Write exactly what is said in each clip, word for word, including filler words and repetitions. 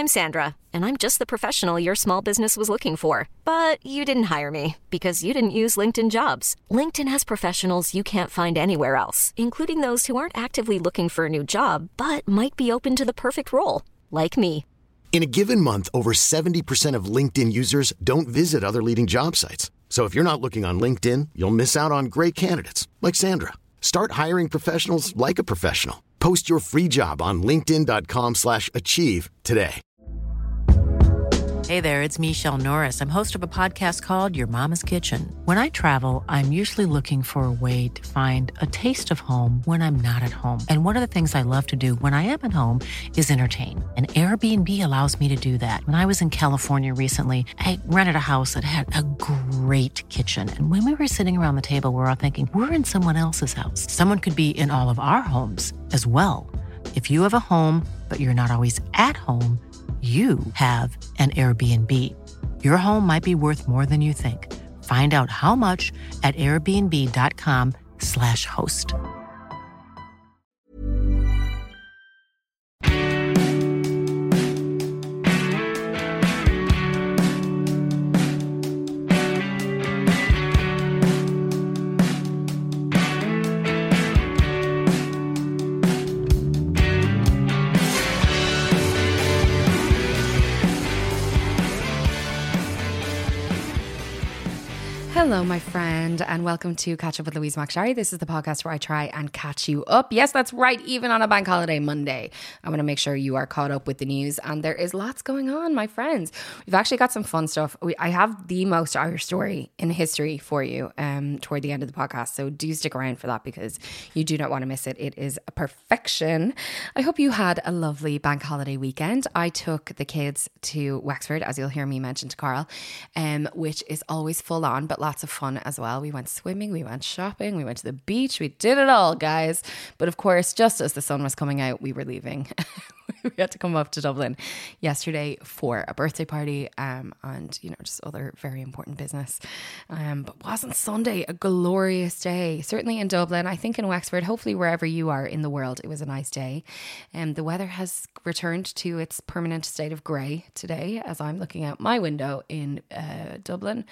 I'm Sandra, and I'm just the professional your small business was looking for. But you didn't hire me because you didn't use LinkedIn Jobs. LinkedIn has professionals you can't find anywhere else, including those who aren't actively looking for a new job, but might be open to the perfect role, like me. In a given month, over seventy percent of LinkedIn users don't visit other leading job sites. So if you're not looking on LinkedIn, you'll miss out on great candidates like Sandra. Start hiring professionals like a professional. Post your free job on linkedin dot com slash achieve today. Hey there, it's Michelle Norris. I'm host of a podcast called Your Mama's Kitchen. When I travel, I'm usually looking for a way to find a taste of home when I'm not at home. And one of the things I love to do when I am at home is entertain. And Airbnb allows me to do that. When I was in California recently, I rented a house that had a great kitchen. And when we were sitting around the table, we were all thinking, we're in someone else's house. Someone could be in all of our homes as well. If you have a home, but you're not always at home, you have an Airbnb. Your home might be worth more than you think. Find out how much at airbnb dot com slash host. Hello, my friend, and welcome to Catch Up with Louise McSharry. This is the podcast where I try and catch you up. Yes, that's right, even on a bank holiday Monday. I want to make sure you are caught up with the news, and there is lots going on, my friends. We've actually got some fun stuff. We, I have the most Irish story in history for you um, toward the end of the podcast, so do stick around for that because you do not want to miss it. It is perfection. I hope you had a lovely bank holiday weekend. I took the kids to Wexford, as you'll hear me mention to Carl, um, which is always full on, but lots of fun as well. We went swimming, we went shopping, we went to the beach, we did it all, guys. But of course, just as the sun was coming out, we were leaving. We had to come up to Dublin yesterday for a birthday party um, and, you know, just other very important business. Um, but wasn't Sunday a glorious day? Certainly in Dublin, I think in Wexford, hopefully wherever you are in the world, it was a nice day. And um, the weather has returned to its permanent state of grey today as I'm looking out my window in uh, Dublin.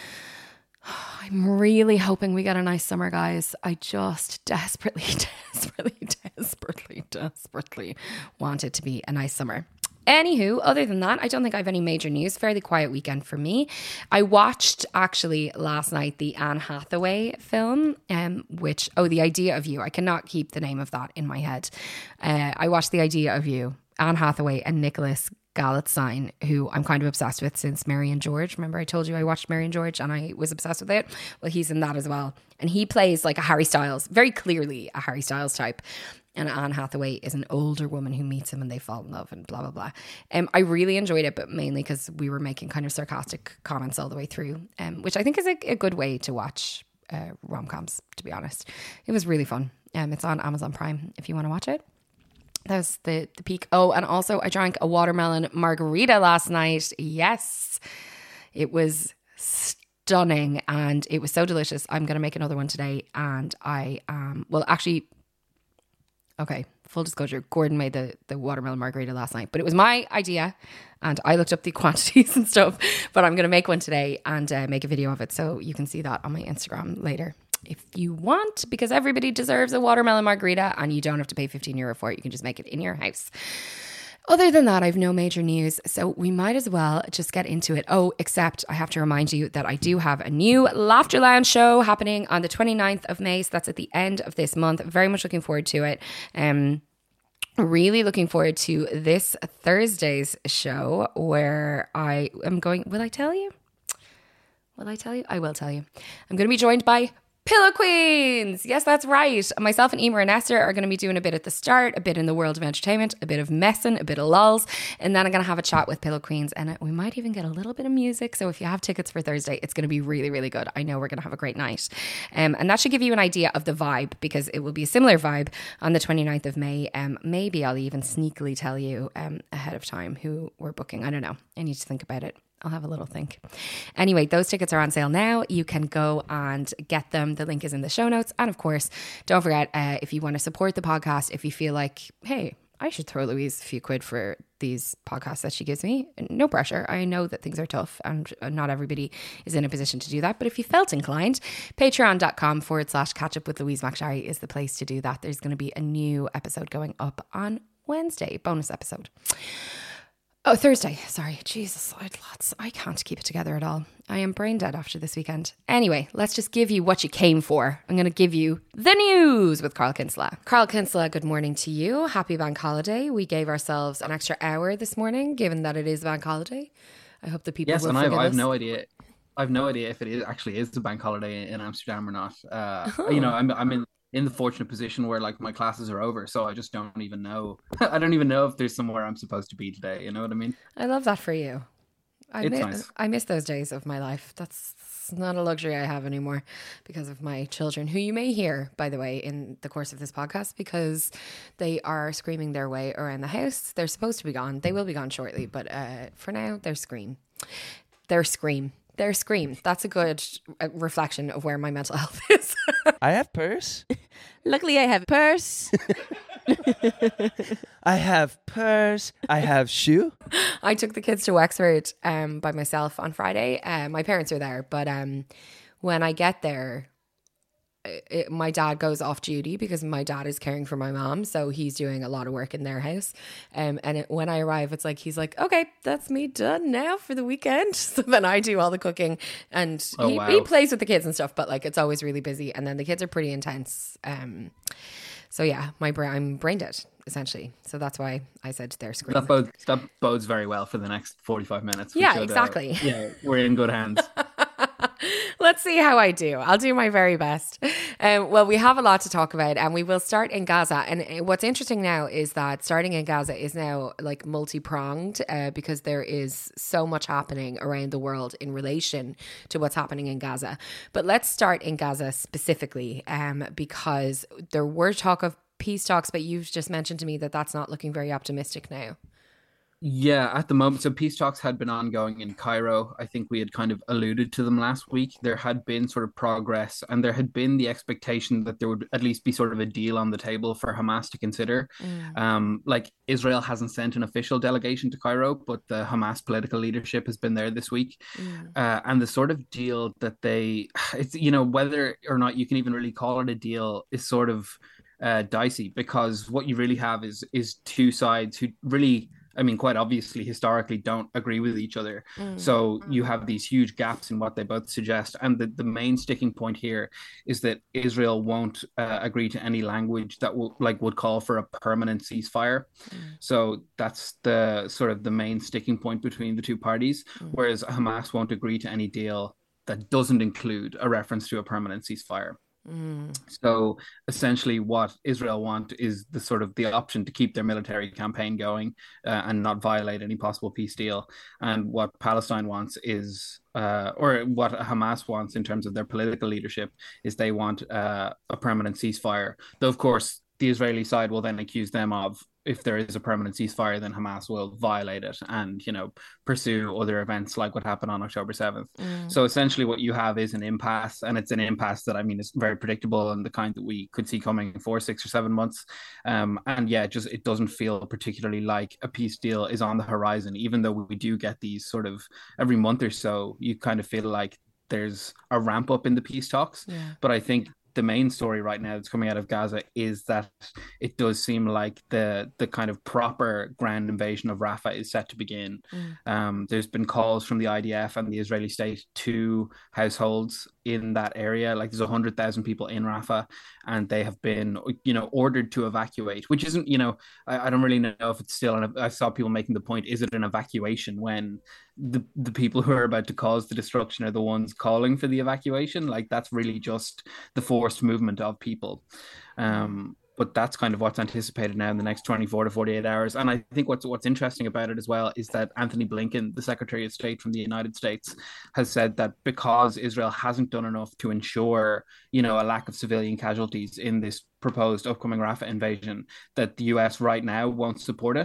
I'm really hoping we get a nice summer, guys. I just desperately, desperately, desperately, desperately want it to be a nice summer. Anywho, other than that, I don't think I have any major news. Fairly quiet weekend for me. I watched actually last night the Anne Hathaway film, um, which, oh, The Idea of You. I cannot keep the name of that in my head. Uh, I watched The Idea of You, Anne Hathaway and Nicholas Galitzine, who I'm kind of obsessed with since Mary and George. Remember I told you I watched Mary and George and I was obsessed with it? Well, he's in that as well. And he plays like a Harry Styles, very clearly a Harry Styles type. And Anne Hathaway is an older woman who meets him and they fall in love and blah, blah, blah. Um, I really enjoyed it, but mainly because we were making kind of sarcastic comments all the way through, um, which I think is a, a good way to watch uh, rom-coms, to be honest. It was really fun. Um, it's on Amazon Prime if you want to watch it. That was the, the peak. Oh, and also I drank a watermelon margarita last night. Yes, it was stunning and it was so delicious. I'm going to make another one today. And I, um, well, actually, okay, full disclosure, Gordon made the, the watermelon margarita last night, but it was my idea and I looked up the quantities and stuff, but I'm going to make one today and uh, make a video of it. So you can see that on my Instagram later if you want, because everybody deserves a watermelon margarita and you don't have to pay fifteen euro for it. You can just make it in your house. Other than that, I have no major news, so we might as well just get into it. Oh, except I have to remind you that I do have a new Laughter Lounge show happening on the twenty-ninth of May, so that's at the end of this month. Very much looking forward to it. Um, really looking forward to this Thursday's show where I am going, will I tell you? Will I tell you? I will tell you. I'm going to be joined by Pillow Queens. Yes, that's right. Myself and Emer and Esther are going to be doing a bit at the start, a bit in the world of entertainment, a bit of messing, a bit of lulls, and then I'm going to have a chat with Pillow Queens, and we might even get a little bit of music. So if you have tickets for Thursday, it's going to be really, really good. I know we're going to have a great night. Um, and that should give you an idea of the vibe, because it will be a similar vibe on the twenty-ninth of May. Um, maybe I'll even sneakily tell you um, ahead of time who we're booking. I don't know. I need to think about it. I'll have a little think. Anyway, those tickets are on sale now. You can go and get them. The link is in the show notes. And of course, don't forget, uh, if you want to support the podcast, if you feel like, hey, I should throw Louise a few quid for these podcasts that she gives me. No pressure. I know that things are tough and not everybody is in a position to do that. But if you felt inclined, patreon.com forward slash catch up with Louise McSharry is the place to do that. There's going to be a new episode going up on Wednesday, bonus episode. Oh, Thursday. Sorry. Jesus, I had lots. I can't keep it together at all. I am brain dead after this weekend. Anyway, let's just give you what you came for. I'm going to give you the news with Carl Kinsella. Carl Kinsella, good morning to you. Happy bank holiday. We gave ourselves an extra hour this morning, given that it is bank holiday. I hope the people yes, will and forgive I've, us. I've no idea. I've no idea if it is actually is the bank holiday in Amsterdam or not. Uh, oh. You know, I'm I'm in. in the fortunate position where like my classes are over, so I just don't even know. I don't even know if there's somewhere I'm supposed to be today. You know what I mean? I love that for you. I it's miss, nice. I miss those days of my life. That's not a luxury I have anymore because of my children, who you may hear, by the way, in the course of this podcast, because they are screaming their way around the house. They're supposed to be gone. They will be gone shortly, but uh, for now, they're scream. They're scream. Their scream. That's a good reflection of where my mental health is. I have purse. Luckily, I have purse. I have purse. I have shoe. I took the kids to Wexford um, by myself on Friday. Uh, my parents are there, but um, when I get there, it, my dad goes off duty because my dad is caring for my mom, so he's doing a lot of work in their house. Um, and it, when I arrive, it's like he's like, "Okay, that's me done now for the weekend." So then I do all the cooking, and oh, he, wow. he plays with the kids and stuff. But like, it's always really busy, and then the kids are pretty intense. Um, so yeah, my bra- I'm brain dead essentially. So that's why I said they're screaming. That bodes that bodes very well for the next forty-five minutes. We Yeah, should, exactly. Uh, yeah, we're in good hands. Let's see how I do. I'll do my very best. Um, well, we have a lot to talk about, and we will start in Gaza. And what's interesting now is that starting in Gaza is now like multi-pronged uh, because there is so much happening around the world in relation to what's happening in Gaza. But let's start in Gaza specifically um, because there were talk of peace talks, but you've just mentioned to me that that's not looking very optimistic now. Yeah, at the moment. So peace talks had been ongoing in Cairo. I think we had kind of alluded to them last week. There had been sort of progress, and there had been the expectation that there would at least be sort of a deal on the table for Hamas to consider. Mm. Um, like Israel hasn't sent an official delegation to Cairo, but the Hamas political leadership has been there this week. Mm. Uh, and the sort of deal that they, it's, you know, whether or not you can even really call it a deal is sort of uh, dicey, because what you really have is is two sides who really, I mean, quite obviously, historically, don't agree with each other. Mm. So you have these huge gaps in what they both suggest. And the, the main sticking point here is that Israel won't uh, agree to any language that will, like, would call for a permanent ceasefire. Mm. So that's the sort of the main sticking point between the two parties, mm. whereas Hamas won't agree to any deal that doesn't include a reference to a permanent ceasefire. Mm. So essentially what Israel want is the sort of the option to keep their military campaign going uh, and not violate any possible peace deal. And what Palestine wants is, uh, or what Hamas wants in terms of their political leadership, is they want uh, a permanent ceasefire. Though, of course, the Israeli side will then accuse them of, if there is a permanent ceasefire, then Hamas will violate it and, you know, pursue other events like what happened on October seventh. Mm. So essentially what you have is an impasse, and it's an impasse that, I mean, is very predictable and the kind that we could see coming for six or seven months. Um, and yeah, just it doesn't feel particularly like a peace deal is on the horizon, even though we do get these sort of every month or so, you kind of feel like there's a ramp up in the peace talks. Yeah. But I think the main story right now that's coming out of Gaza is that it does seem like the the kind of proper ground invasion of Rafah is set to begin. Mm. Um, there's been calls from the I D F and the Israeli state to households in that area. Like, there's one hundred thousand people in Rafah, and they have been, you know, ordered to evacuate, which isn't, you know, I, I don't really know if it's still, an, I saw people making the point, is it an evacuation when the, the people who are about to cause the destruction are the ones calling for the evacuation? Like, that's really just the forced movement of people. Um, but that's kind of what's anticipated now in the next twenty-four to forty-eight hours. And I think what's what's interesting about it as well is that Anthony Blinken, the Secretary of State from the United States, has said that because Israel hasn't done enough to ensure, you know, a lack of civilian casualties in this proposed upcoming Rafah invasion, that the U S right now won't support it.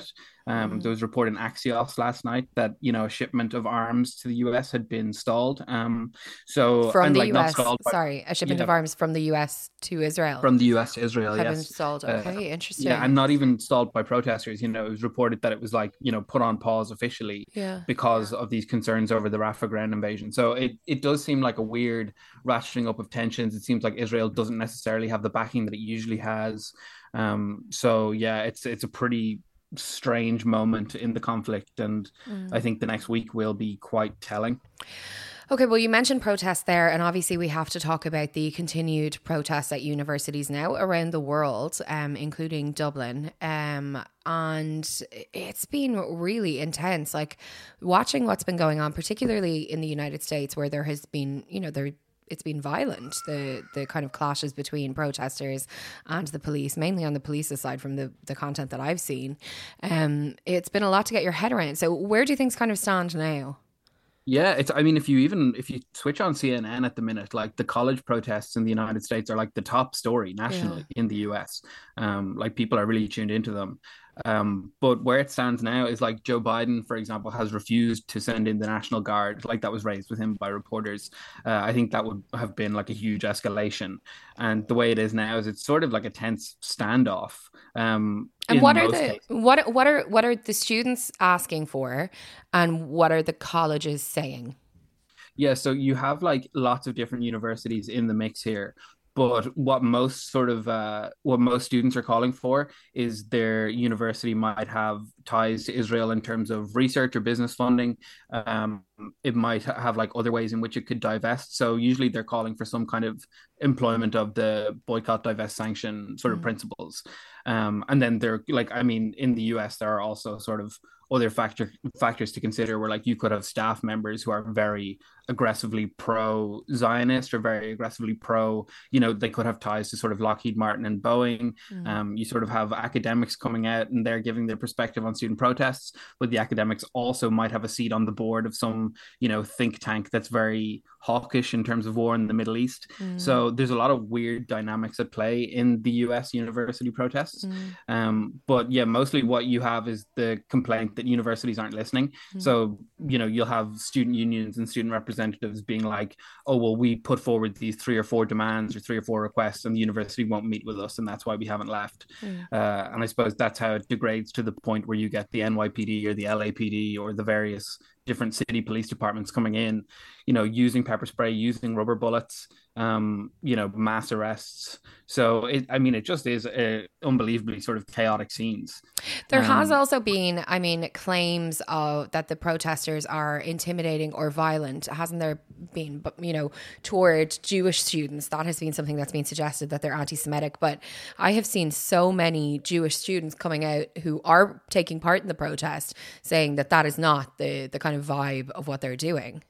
Um, mm. There was a report in Axios last night that, you know, a shipment of arms to the U S had been stalled. Um, so from and, the like, U S, not stalled, but, sorry, a shipment yeah, of arms from the U S to Israel. From the U S to Israel, had yes. been stalled. Okay, uh, interesting. Yeah, and not even stalled by protesters. You know, it was reported that it was like, you know, put on pause officially yeah. because yeah. of these concerns over the Rafah ground invasion. So it, it does seem like a weird ratcheting up of tensions. It seems like Israel doesn't necessarily have the backing that it usually has. Um, so yeah, it's it's a pretty strange moment in the conflict, and mm. I think the next week will be quite telling. Okay, well, you mentioned protests there, and obviously we have to talk about the continued protests at universities now around the world, um, including Dublin. Um, and it's been really intense. Like, watching what's been going on, particularly in the United States, where there has been, you know, there it's been violent, the the kind of clashes between protesters and the police, mainly on the police's side from the, the content that I've seen. Um, it's been a lot to get your head around. So where do things kind of stand now? Yeah, it's, I mean, if you even, if you switch on C N N at the minute, like the college protests in the United States are like the top story nationally yeah. in the U S. Um, like people are really tuned into them. Um, but where it stands now is like Joe Biden, for example, has refused to send in the National Guard. Like that was raised with him by reporters. Uh, I think that would have been like a huge escalation. And the way it is now is it's sort of like a tense standoff. Um, and what are the cases. what what are what are the students asking for, and what are the colleges saying? Yeah, so you have like lots of different universities in the mix here. But what most sort of uh, what most students are calling for is their university might have ties to Israel in terms of research or business funding. Um, it might have like other ways in which it could divest. So usually they're calling for some kind of employment of the boycott, divest, sanction sort of mm. principles. Um, and then they're like, I mean, in the U S, there are also sort of other factor factors to consider where like you could have staff members who are very aggressively pro-Zionist or very aggressively pro, you know, they could have ties to sort of Lockheed Martin and Boeing. Mm. Um, you sort of have academics coming out and they're giving their perspective on student protests, but the academics also might have a seat on the board of some, you know, think tank that's very hawkish in terms of war in the Middle East. Mm. So there's a lot of weird dynamics at play in the U S university protests. Mm. Um, but yeah, mostly what you have is the complaint that universities aren't listening. Mm. So, you know, you'll have student unions and student representatives being like, oh, well, we put forward these three or four demands or three or four requests and the university won't meet with us. And that's why we haven't left. Mm. Uh, and I suppose that's how it degrades to the point where you get the N Y P D or the L A P D or the various different city police departments coming in, you know, using pepper spray, using rubber bullets, um, you know, mass arrests. So, it, I mean, it just is uh, unbelievably sort of chaotic scenes. There um, has also been, I mean, claims of that the protesters are intimidating or violent. Hasn't there been, you know, toward Jewish students? That has been something that's been suggested, that they're anti-Semitic. But I have seen so many Jewish students coming out who are taking part in the protest saying that that is not the, the kind of vibe of what they're doing.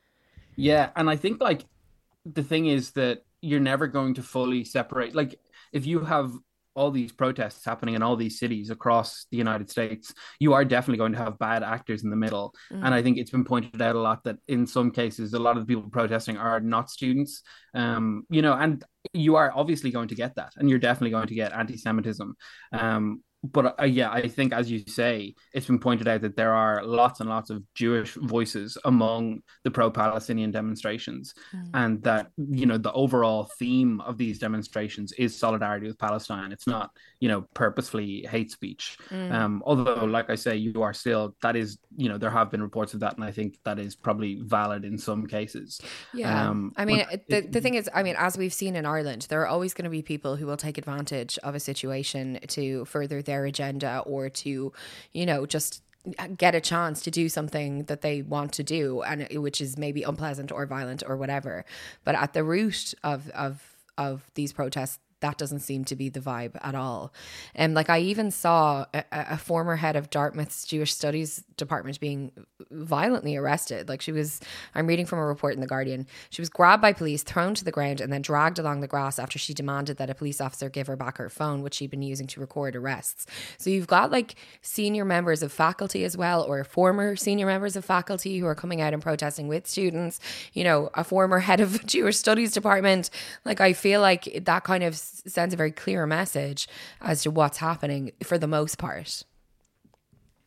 Yeah, and I think like the thing is that you're never going to fully separate. Like if you have all these protests happening in all these cities across the United States, you are definitely going to have bad actors in the middle. Mm. And I think it's been pointed out a lot that in some cases, a lot of the people protesting are not students, um, you know, and you are obviously going to get that. And you're definitely going to get anti-Semitism. Um, But uh, yeah, I think, as you say, it's been pointed out that there are lots and lots of Jewish voices among the pro-Palestinian demonstrations, mm. and that, you know, the overall theme of these demonstrations is solidarity with Palestine. It's not, you know, purposefully hate speech. Mm. Um, although, like I say, you are still, that is, you know, there have been reports of that, and I think that is probably valid in some cases. Yeah, um, I mean, it, the the thing is, I mean, as we've seen in Ireland, there are always going to be people who will take advantage of a situation to further their agenda, or to, you know, just get a chance to do something that they want to do, and which is maybe unpleasant or violent or whatever. But at the root of of of these protests, that doesn't seem to be the vibe at all. And like, I even saw a, a former head of Dartmouth's Jewish Studies department being violently arrested. Like, she was, I'm reading from a report in The Guardian, she was grabbed by police, thrown to the ground, and then dragged along the grass after she demanded that a police officer give her back her phone, which she'd been using to record arrests. So you've got like senior members of faculty as well, or former senior members of faculty who are coming out and protesting with students, you know, a former head of Jewish Studies department. Like, I feel like that kind of sends a very clear message as to what's happening for the most part.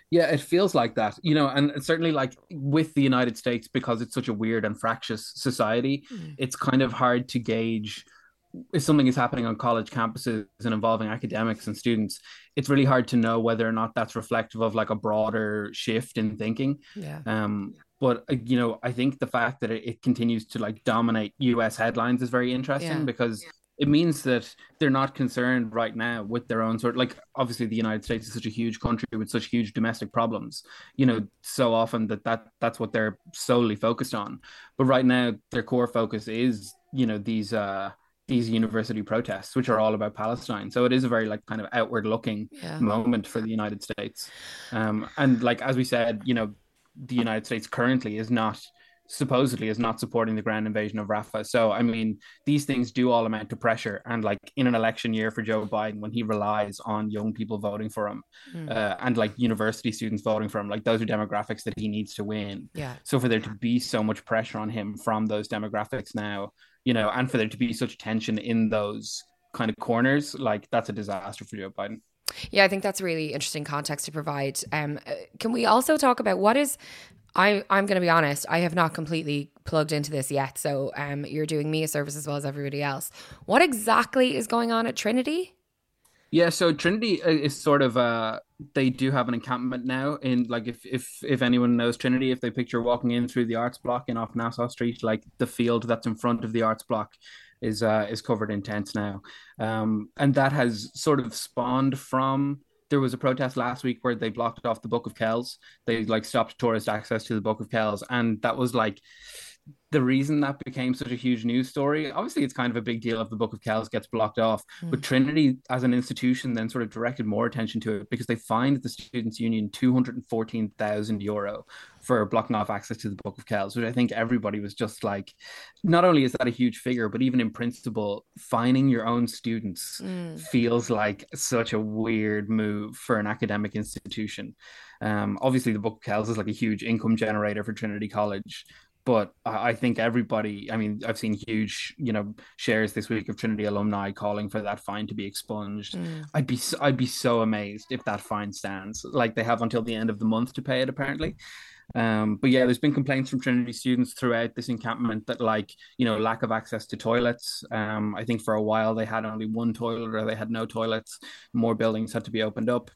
Yeah, it feels like that, you know, and certainly like with the United States, because it's such a weird and fractious society, Mm. it's kind of hard to gauge if something is happening on college campuses and involving academics and students. It's really hard to know whether or not that's reflective of like a broader shift in thinking. Yeah. Um, but uh, you know, I think the fact that it, it continues to like dominate U S headlines is very interesting Yeah. because it means that they're not concerned right now with their own sort of like obviously the United States is such a huge country with such huge domestic problems, you know, so often that, that that's what they're solely focused on. But right now their core focus is, you know, these uh these university protests, which are all about Palestine. So it is a very like kind of outward looking Yeah. moment for the United States. Um, and like, as we said, you know, the United States currently is not supposedly is not supporting the ground invasion of Rafah. So, I mean, these things do all amount to pressure. And like in an election year for Joe Biden, when he relies on young people voting for him Mm. uh, and like university students voting for him, like those are demographics that he needs to win. Yeah. So for there to be so much pressure on him from those demographics now, you know, and for there to be such tension in those kind of corners, like that's a disaster for Joe Biden. Yeah, I think that's a really interesting context to provide. Um, uh, can we also talk about what is? I I'm going to be honest. I have not completely plugged into this yet. So um, you're doing me a service as well as everybody else. What exactly is going on at Trinity? Yeah, so Trinity is sort of uh they do have an encampment now in like if if if anyone knows Trinity, if they picture walking in through the Arts Block in off Nassau Street, like the field that's in front of the Arts Block is uh is covered in tents now. Um and that has sort of spawned from there was a protest last week where they blocked off the Book of Kells. They like stopped tourist access to the Book of Kells, and that was like the reason that became such a huge news story. Obviously, it's kind of a big deal if the Book of Kells gets blocked off, mm. but Trinity as an institution then sort of directed more attention to it because they fined the Students' Union two hundred fourteen thousand euro for blocking off access to the Book of Kells, which I think everybody was just like, not only is that a huge figure, but even in principle, fining your own students mm. feels like such a weird move for an academic institution. Um, obviously, the Book of Kells is like a huge income generator for Trinity College. But I think everybody, I mean, I've seen huge, you know, shares this week of Trinity alumni calling for that fine to be expunged. Mm. I'd be, I'd be so amazed if that fine stands. Like they have until the end of the month to pay it, apparently. Um, but yeah, there's been complaints from Trinity students throughout this encampment that, like, you know, lack of access to toilets. Um, I think for a while they had only one toilet or they had no toilets. More buildings had to be opened up.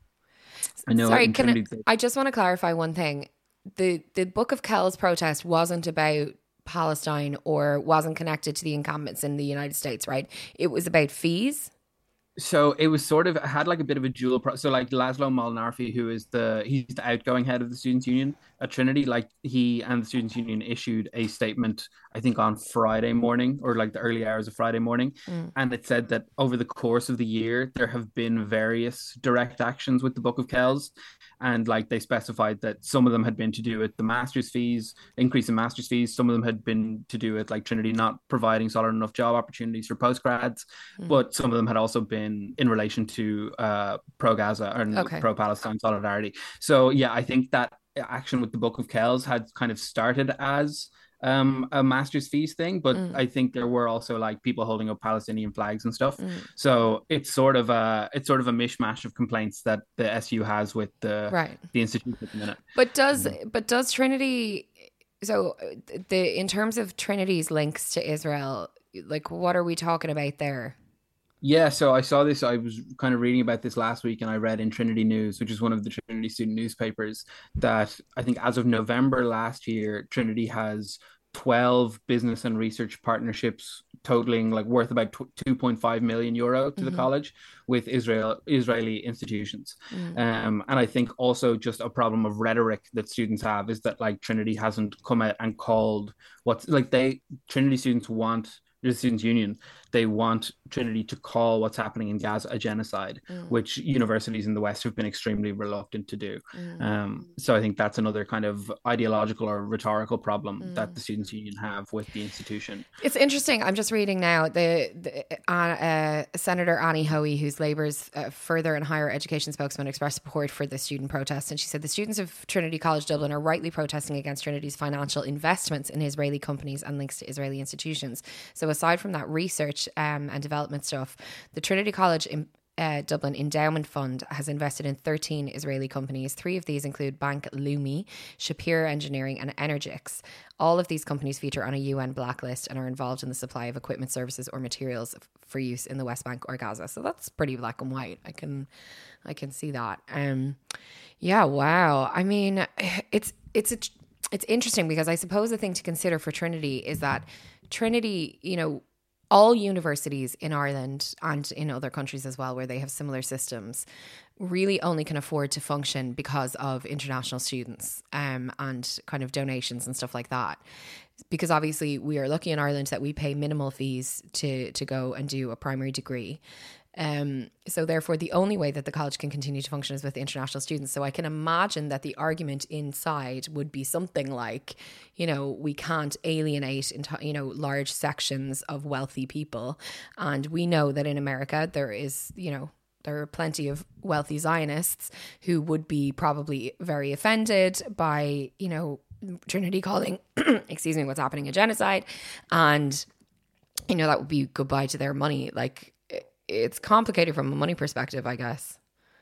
I know. Sorry, can Trinity- I, I just want to clarify one thing. The the Book of Kells protest wasn't about Palestine or wasn't connected to the encampments in the United States, right? It was about fees. So it was sort of had like a bit of a dual pro- so like Laszlo Molinarfi, who is the he's the outgoing head of the Students' Union at Trinity, like he and the Students' Union issued a statement I think on Friday morning or like the early hours of Friday morning, mm. and it said that over the course of the year there have been various direct actions with the Book of Kells, and like they specified that some of them had been to do with the master's fees, increase in master's fees, some of them had been to do with like Trinity not providing solid enough job opportunities for postgrads, mm. but some of them had also been In, in relation to uh, pro-Gaza and okay. pro-Palestine solidarity. So yeah, I think that action with the Book of Kells had kind of started as um, a master's fees thing, but mm. I think there were also like people holding up Palestinian flags and stuff. Mm. So it's sort of a it's sort of a mishmash of complaints that the S U has with the right. the institute at the minute. But does mm. but does Trinity? So the in terms of Trinity's links to Israel, like what are we talking about there? Yeah, so I saw this, I was kind of reading about this last week, and I read in Trinity News, which is one of the Trinity student newspapers, that I think as of November last year, Trinity has twelve business and research partnerships totaling like worth about two point five million euro to mm-hmm. the college with Israel Israeli institutions. Mm. Um, and I think also just a problem of rhetoric that students have is that like Trinity hasn't come out and called what's like they Trinity students want the Students' Union, they want Trinity to call what's happening in Gaza a genocide, mm. which universities in the West have been extremely reluctant to do. Mm. Um, so I think that's another kind of ideological or rhetorical problem mm. that the Students' Union have with the institution. It's interesting. I'm just reading now the, the uh, uh, Senator Annie Hoey, who's Labour's uh, further and higher education spokesman, expressed support for the student protest. And she said the students of Trinity College Dublin are rightly protesting against Trinity's financial investments in Israeli companies and links to Israeli institutions. So aside from that research um, and development stuff, the Trinity College im- uh, Dublin Endowment Fund has invested in thirteen Israeli companies. Three of these include Bank Leumi, Shapir Engineering and Energix. All of these companies feature on a U N blacklist and are involved in the supply of equipment, services or materials for use in the West Bank or Gaza. So that's pretty black and white. I can I can see that. Um, yeah, wow. I mean, it's it's a, it's interesting because I suppose the thing to consider for Trinity is that Trinity, you know, all universities in Ireland and in other countries as well where they have similar systems really only can afford to function because of international students um, and kind of donations and stuff like that. Because obviously we are lucky in Ireland that we pay minimal fees to to go and do a primary degree. Um, so therefore the only way that the college can continue to function is with international students. So I can imagine that the argument inside would be something like, you know, we can't alienate into, you know, large sections of wealthy people. And we know that in America there is, you know, there are plenty of wealthy Zionists who would be probably very offended by, you know, Trinity calling, excuse me, what's happening a genocide. And, you know, that would be goodbye to their money. Like, it's complicated from a money perspective, I guess.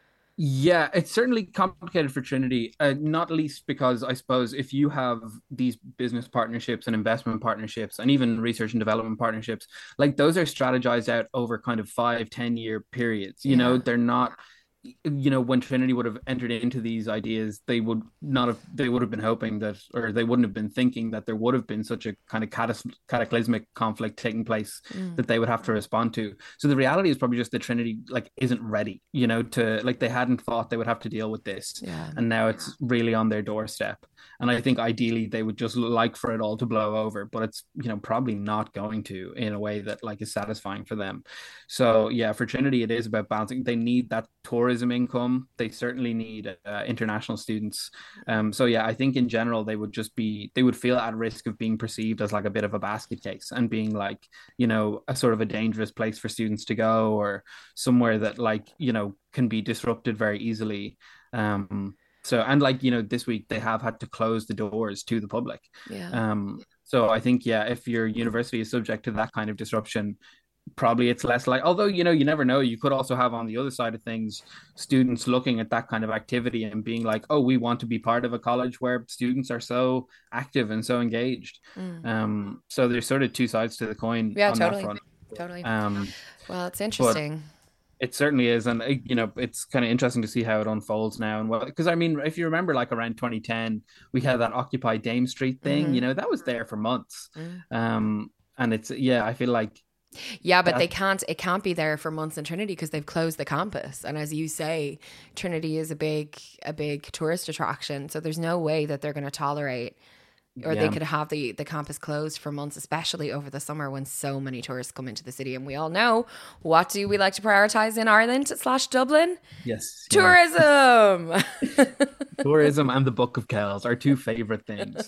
Yeah, it's certainly complicated for Trinity, uh, not least because I suppose if you have these business partnerships and investment partnerships and even research and development partnerships, like those are strategized out over kind of five, ten year periods. You yeah. know, they're not, you know, when Trinity would have entered into these ideas, they would not have, they would have been hoping that, or they wouldn't have been thinking that there would have been such a kind of cataclysmic conflict taking place mm. that they would have to respond to. So the reality is probably just that Trinity like isn't ready, you know, to like, they hadn't thought they would have to deal with this. Yeah. And now it's really on their doorstep. And I think ideally they would just like for it all to blow over, but it's, you know, probably not going to in a way that like is satisfying for them. So yeah, for Trinity, it is about balancing. They need that tourism income. They certainly need uh, international students. Um, so yeah, I think in general, they would just be, they would feel at risk of being perceived as like a bit of a basket case and being like, you know, a sort of a dangerous place for students to go or somewhere that like, you know, can be disrupted very easily. Um, So, and like, you know, this week they have had to close the doors to the public. Yeah. Um, so I think, yeah, if your university is subject to that kind of disruption, probably it's less like, although, you know, you never know, you could also have on the other side of things, students looking at that kind of activity and being like, oh, we want to be part of a college where students are so active and so engaged. Mm. Um, so there's sort of two sides to the coin. Yeah, on totally. That front. Totally. Um, well, it's interesting. It certainly is. And, you know, it's kind of interesting to see how it unfolds now. And well, because I mean, if you remember, like around twenty ten, we had that Occupy Dame Street thing, mm-hmm. you know, that was there for months. Mm. Um, and it's, yeah, I feel like. Yeah, but that... they can't, it can't be there for months in Trinity because they've closed the campus. And as you say, Trinity is a big, a big tourist attraction. So there's no way that they're going to tolerate or yeah. they could have the, the campus closed for months, especially over the summer when so many tourists come into the city. And we all know, what do we like to prioritize in Ireland slash Dublin? Yes. Tourism. Yeah. Tourism and the Book of Kells are two favourite things.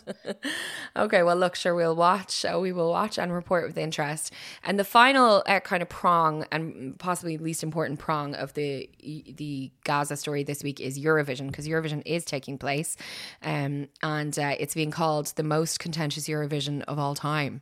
Okay, well, look, sure, we'll watch. Uh, we will watch and report with interest. And the final uh, kind of prong, and possibly least important prong of the the Gaza story this week is Eurovision, because Eurovision is taking place. Um, and uh, it's being called the most contentious Eurovision of all time.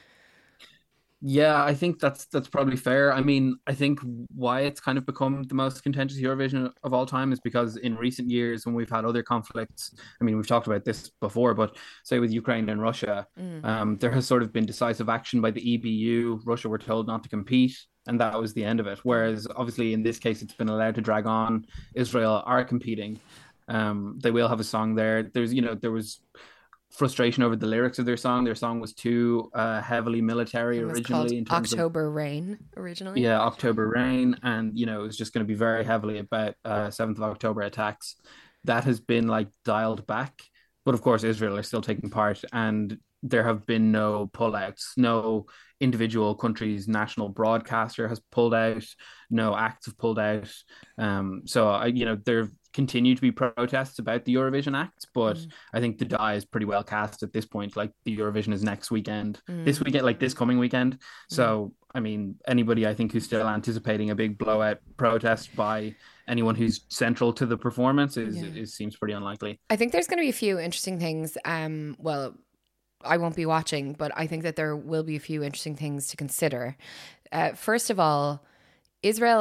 Yeah, I think that's that's probably fair. I mean, I think why it's kind of become the most contentious Eurovision of all time is because in recent years when we've had other conflicts, I mean, we've talked about this before, but say with Ukraine and Russia, mm. um, there has sort of been decisive action by the E B U. Russia were told not to compete, and that was the end of it. Whereas obviously in this case, it's been allowed to drag on. Israel are competing. Um, they will have a song there. There's, you know, there was frustration over the lyrics of their song. Their song was too uh, heavily military originally. In terms October of, Rain originally. Yeah, October Rain. And, you know, it was just going to be very heavily about uh, seventh of October attacks. That has been like dialed back. But of course, Israel are still taking part, and there have been no pullouts. No individual country's national broadcaster has pulled out. No acts have pulled out. Um, so, I, you know, there continue to be protests about the Eurovision Act, but mm. I think the die is pretty well cast at this point. Like, the Eurovision is next weekend, mm. this weekend, like this coming weekend. Mm. So, I mean, anybody I think who's still anticipating a big blowout protest by anyone who's central to the performance is, yeah. is seems pretty unlikely. I think there's going to be a few interesting things. Um, well, I won't be watching, but I think that there will be a few interesting things to consider. Uh, first of all, Israel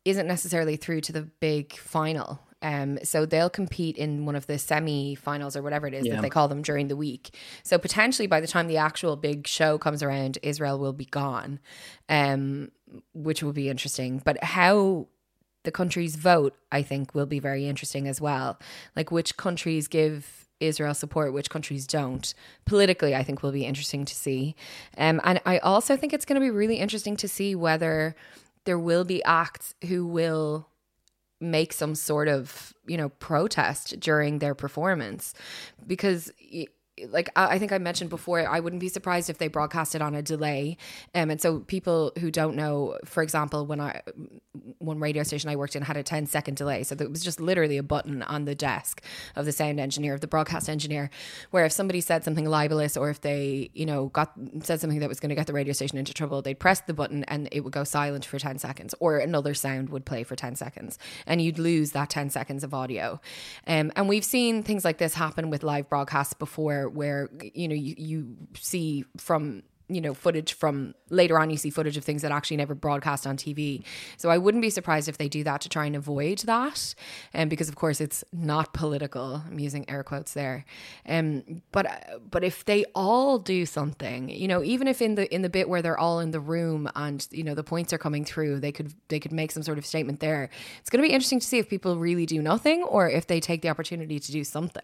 isn't necessarily through to the big final. Um, so they'll compete in one of the semi-finals or whatever it is Yeah. that they call them during the week. So potentially by the time the actual big show comes around, Israel will be gone, um, which will be interesting. But how the countries vote, I think, will be very interesting as well. Like which countries give Israel support, which countries don't. Politically, I think will be interesting to see. Um, and I also think it's going to be really interesting to see whether there will be acts who will make some sort of, you know, protest during their performance. Because like I think I mentioned before, I wouldn't be surprised if they broadcast it on a delay. Um, and so people who don't know, for example, when I one radio station I worked in had a ten second delay. So it was just literally a button on the desk of the sound engineer, of the broadcast engineer, where if somebody said something libelous or if they, you know, got said something that was going to get the radio station into trouble, they'd press the button and it would go silent for ten seconds, or another sound would play for ten seconds, and you'd lose that ten seconds of audio. Um, and we've seen things like this happen with live broadcasts before, where, you know, you, you see from, you know, footage from later on, you see footage of things that actually never broadcast on T V. So I wouldn't be surprised if they do that to try and avoid that. And um, because of course it's not political, I'm using air quotes there. Um, but, but if they all do something, you know, even if in the, in the bit where they're all in the room and, you know, the points are coming through, they could, they could make some sort of statement there. It's going to be interesting to see if people really do nothing or if they take the opportunity to do something.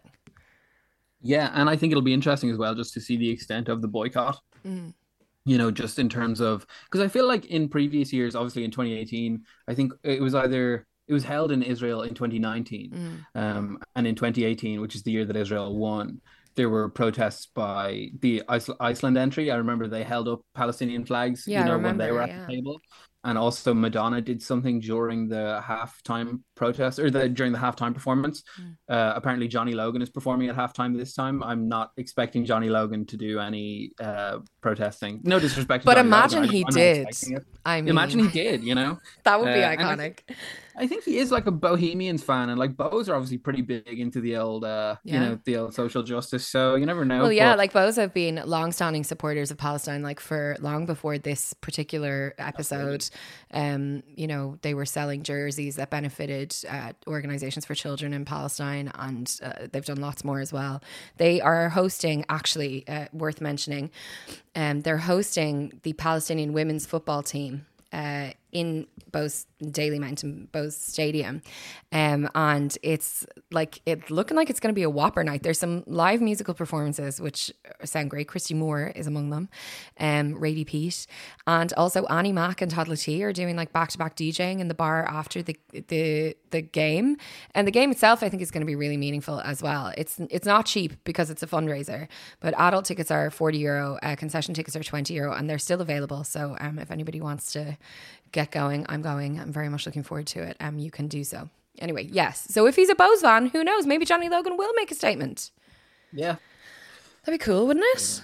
Yeah, and I think it'll be interesting as well just to see the extent of the boycott. Mm. You know, just in terms of, because I feel like in previous years, obviously in twenty eighteen, I think it was either, it was held in Israel in twenty nineteen mm. um, and in twenty eighteen, which is the year that Israel won, there were protests by the Iceland entry. I remember they held up Palestinian flags, yeah, you know, I remember, when they were at yeah. the table. And also Madonna did something during the halftime protest or the during the halftime performance. Mm. Uh, apparently Johnny Logan is performing at halftime this time. I'm not expecting Johnny Logan to do any uh, protesting. No disrespect to but Johnny imagine Logan. he I'm did. I mean, imagine he did, you know. That would be uh, iconic. I, I think he is like a Bohemians fan, and like Bows are obviously pretty big into the old, uh, yeah. you know, the old social justice. So you never know. Well, yeah, but... like Bows have been long-standing supporters of Palestine, like for long before this particular episode. Um, you know, they were selling jerseys that benefited uh, organizations for children in Palestine, and uh, they've done lots more as well. They are hosting, actually, uh, worth mentioning, um, they're hosting the Palestinian women's football team uh, in Bose Daily Mountain Bose Stadium, um, and it's like it's looking like it's going to be a whopper night. There's some live musical performances which sound great. Christy Moore is among them, um, Rady Pete, and also Annie Mac and Todd T are doing like back to back DJing in the bar after the the the game. And the game itself, I think, is going to be really meaningful as well. It's it's not cheap because it's a fundraiser, but adult tickets are forty euro, uh, concession tickets are twenty euro, and they're still available. So um, if anybody wants to get going, I'm going. I'm very much looking forward to it. Um, you can do so. Anyway, yes. So if he's a Bose fan, who knows? Maybe Johnny Logan will make a statement. Yeah. That'd be cool, wouldn't it?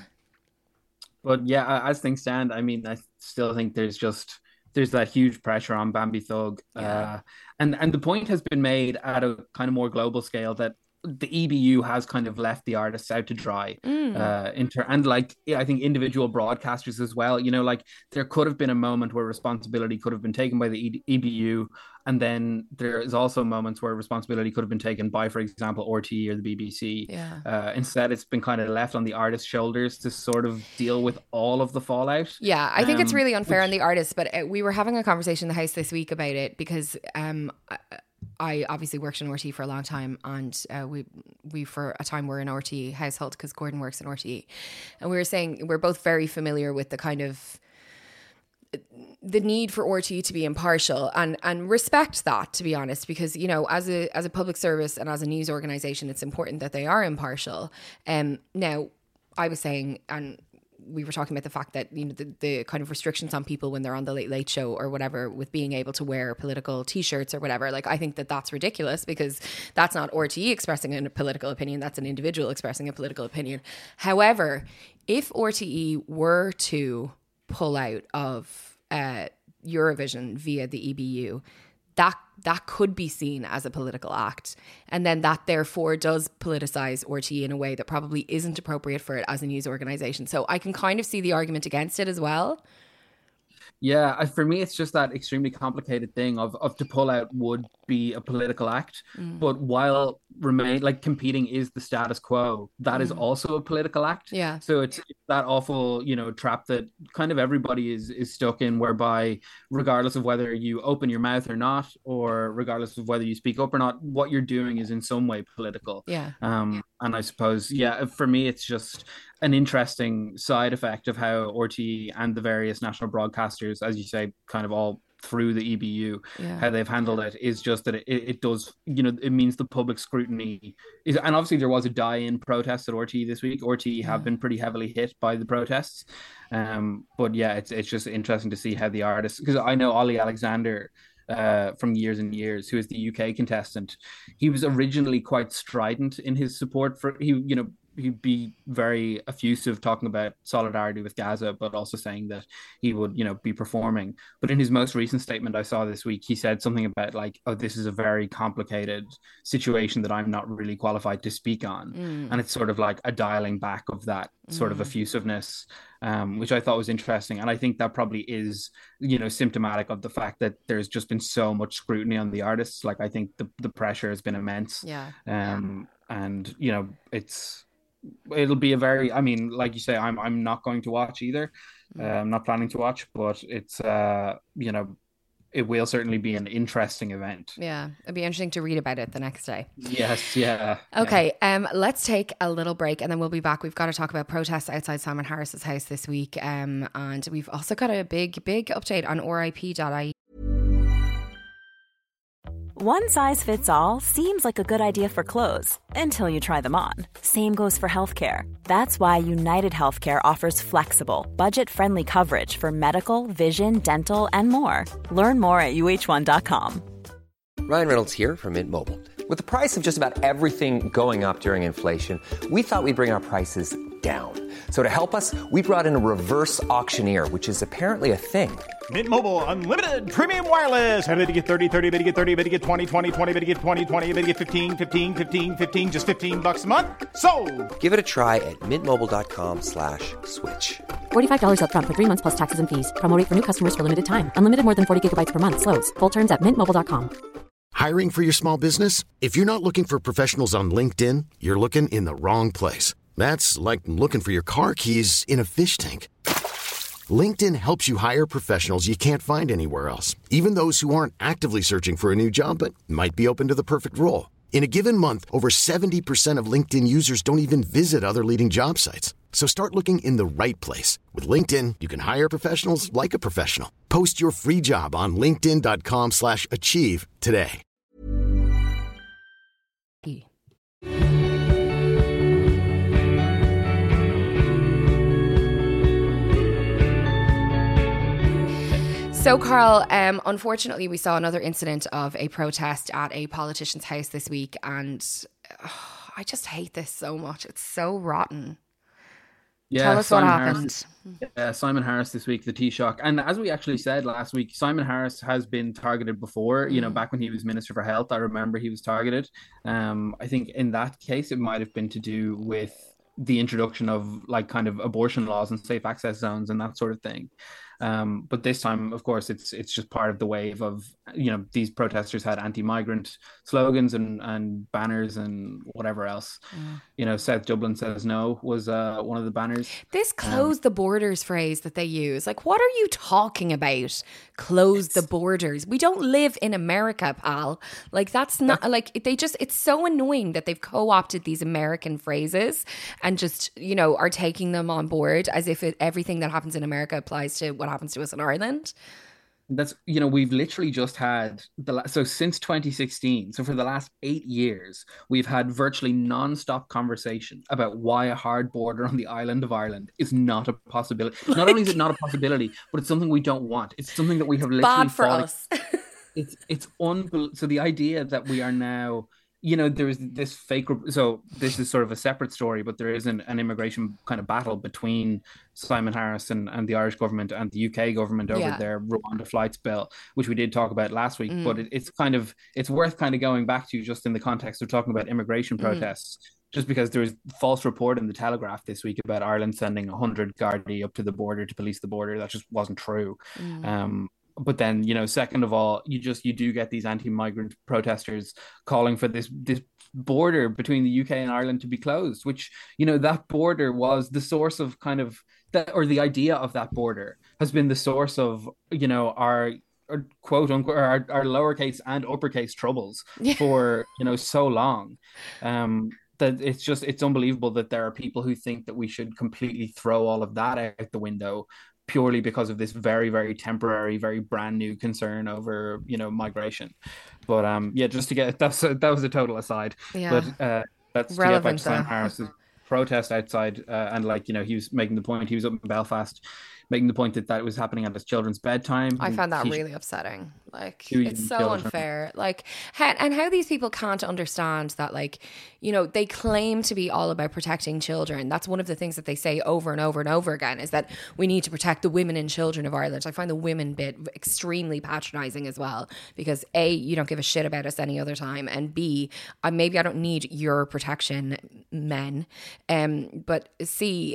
But yeah, as things stand, I mean, I still think there's just, there's that huge pressure on Bambi Thug. Yeah. Uh, and, and the point has been made at a kind of more global scale that the E B U has kind of left the artists out to dry. Mm. Uh, inter- and like, yeah, I think individual broadcasters as well, you know, like there could have been a moment where responsibility could have been taken by the e- EBU. And then there is also moments where responsibility could have been taken by, for example, R T E or the B B C. Yeah. Uh, instead, it's been kind of left on the artist's shoulders to sort of deal with all of the fallout. Yeah, I think um, it's really unfair which... on the artists. But uh, we were having a conversation in the house this week about it because um, I, I obviously worked in R T E for a long time, and uh, we we for a time were an R T E household because Gordon works in R T E, and we were saying we're both very familiar with the kind of the need for R T E to be impartial and and respect that, to be honest, because, you know, as a as a public service and as a news organization, it's important that they are impartial. Um, now, I was saying, and we were talking about the fact that, you know, the, the kind of restrictions on people when they're on the Late Late Show or whatever with being able to wear political T-shirts or whatever. Like, I think that that's ridiculous because that's not R T E expressing a political opinion. That's an individual expressing a political opinion. However, if R T E were to pull out of uh, Eurovision via the E B U, that that could be seen as a political act, and then that therefore does politicize R T E in a way that probably isn't appropriate for it as a news organisation. So I can kind of see the argument against it as well. Yeah, I, for me, it's just that extremely complicated thing of of to pull out would be a political act, Mm. but while remain like competing is the status quo, that is Mm. also a political act. Yeah. So it's it's that awful, you know, trap that kind of everybody is is stuck in, whereby regardless of whether you open your mouth or not, or regardless of whether you speak up or not, what you're doing is in some way political. Yeah. Um, and I suppose, yeah, for me, it's just an interesting side effect of how R T E and the various national broadcasters, as you say, kind of all through the E B U, Yeah. how they've handled it is just that it, it does, you know, it means the public scrutiny is, and obviously there was a die-in protest at R T E this week. R T E have Yeah. been pretty heavily hit by the protests. Um, but yeah, it's it's just interesting to see how the artists, because I know Ollie Alexander uh, from years and years, who is the U K contestant. He was originally quite strident in his support for, he, you know, he'd be very effusive talking about solidarity with Gaza, but also saying that he would, you know, be performing. But in his most recent statement I saw this week, he said something about like, oh, this is a very complicated situation that I'm not really qualified to speak on. Mm. And it's sort of like a dialing back of that sort of Mm. effusiveness, um, which I thought was interesting. And I think that probably is, you know, symptomatic of the fact that there's just been so much scrutiny on the artists. Like, I think the, the pressure has been immense. Yeah. Um, and, you know, it's, it'll be a very, I mean, like you say, I'm I'm not going to watch either. Uh, I'm not planning to watch, but it's uh you know, it will certainly be an interesting event. Yeah. It'd be interesting to read about it the next day. Yes, yeah. Okay, um, let's take a little break and then we'll be back. We've got to talk about protests outside Simon Harris's house this week, um, and we've also got a big, big update on R I P dot I E. One size fits all seems like a good idea for clothes until you try them on. Same goes for healthcare. That's why United Healthcare offers flexible, budget-friendly coverage for medical, vision, dental, and more. Learn more at U H one dot com. Ryan Reynolds here from Mint Mobile. With the price of just about everything going up during inflation, we thought we'd bring our prices down. So to help us, we brought in a reverse auctioneer, which is apparently a thing. Mint Mobile Unlimited Premium Wireless. How to get thirty, thirty, bit to get thirty, bit to get twenty, twenty, twenty, bit to get twenty, twenty, bit to get fifteen, fifteen, fifteen, fifteen, just fifteen bucks a month? Sold! Give it a try at mintmobile.com slash switch. forty-five dollars up front for three months plus taxes and fees. Promo rate for new customers for limited time. Unlimited more than forty gigabytes per month. Slows full terms at mint mobile dot com. Hiring for your small business? If you're not looking for professionals on LinkedIn, you're looking in the wrong place. That's like looking for your car keys in a fish tank. LinkedIn helps you hire professionals you can't find anywhere else, even those who aren't actively searching for a new job but might be open to the perfect role. In a given month, over seventy percent of LinkedIn users don't even visit other leading job sites. So start looking in the right place. With LinkedIn, you can hire professionals like a professional. Post your free job on linkedin dot com slash achieve today. So, Carl, um, unfortunately, we saw another incident of a protest at a politician's house this week, and oh, I just hate this so much. It's so rotten. Yeah, Tell us Simon what happened. Harris, uh, Simon Harris this week, the Taoiseach. And as we actually said last week, Simon Harris has been targeted before. You know, Mm. back when he was Minister for Health, I remember he was targeted. Um, I think in that case, it might have been to do with the introduction of like kind of abortion laws and safe access zones and that sort of thing. Um, but this time, of course, it's it's just part of the wave of, you know, these protesters had anti-migrant slogans and, and banners and whatever else. Mm. You know, South Dublin Says No was uh, one of the banners. This close the borders phrase that they use, like, what are you talking about? Close the borders. We don't live in America, pal. Like, that's not, like, they just, it's so annoying that they've co-opted these American phrases and just, you know, are taking them on board as if it, everything that happens in America applies to what happens to us in Ireland. That's, you know, we've literally just had the la- so since twenty sixteen, so for the last eight years, we've had virtually non-stop conversation about why a hard border on the island of Ireland is not a possibility. Not Like- only is it not a possibility, but it's something we don't want. It's something that we have literally Bad for fought- us. It's it's unbelievable. So the idea that we are now, you know, there is this fake. So this is sort of a separate story, but there is an, an immigration kind of battle between Simon Harris and, and the Irish government and the U K government over Yeah. their Rwanda flights bill, which we did talk about last week. Mm. But it, it's kind of it's worth kind of going back to just in the context of talking about immigration Mm. protests. just because there was false report in the Telegraph this week about Ireland sending one hundred Gardaí up to the border to police the border. That just wasn't true. Mm. Um, but then, you know, second of all, you just you do get these anti-migrant protesters calling for this this border between the U K and Ireland to be closed, which, you know, that border was the source of kind of that, or the idea of that border has been the source of, you know, our or quote unquote our, our lowercase and uppercase troubles yeah. for, you know, so long. Um, that it's just it's unbelievable that there are people who think that we should completely throw all of that out the window purely because of this very, very temporary, very brand new concern over, you know, migration. But um, yeah, just to get that's a, that was a total aside. Yeah. But uh, that's relevant. To get back to Sam Harris's protest outside, uh, and like, you know, he was making the point. He was up in Belfast, making the point that that was happening at his children's bedtime. I found that he, really upsetting. Like, it's so children. unfair. Like, how, and how these people can't understand that, like, you know, they claim to be all about protecting children. That's one of the things that they say over and over and over again, is that we need to protect the women and children of Ireland. I find the women bit extremely patronizing as well, because A, you don't give a shit about us any other time, and B, uh, maybe I don't need your protection, men. Um, but C,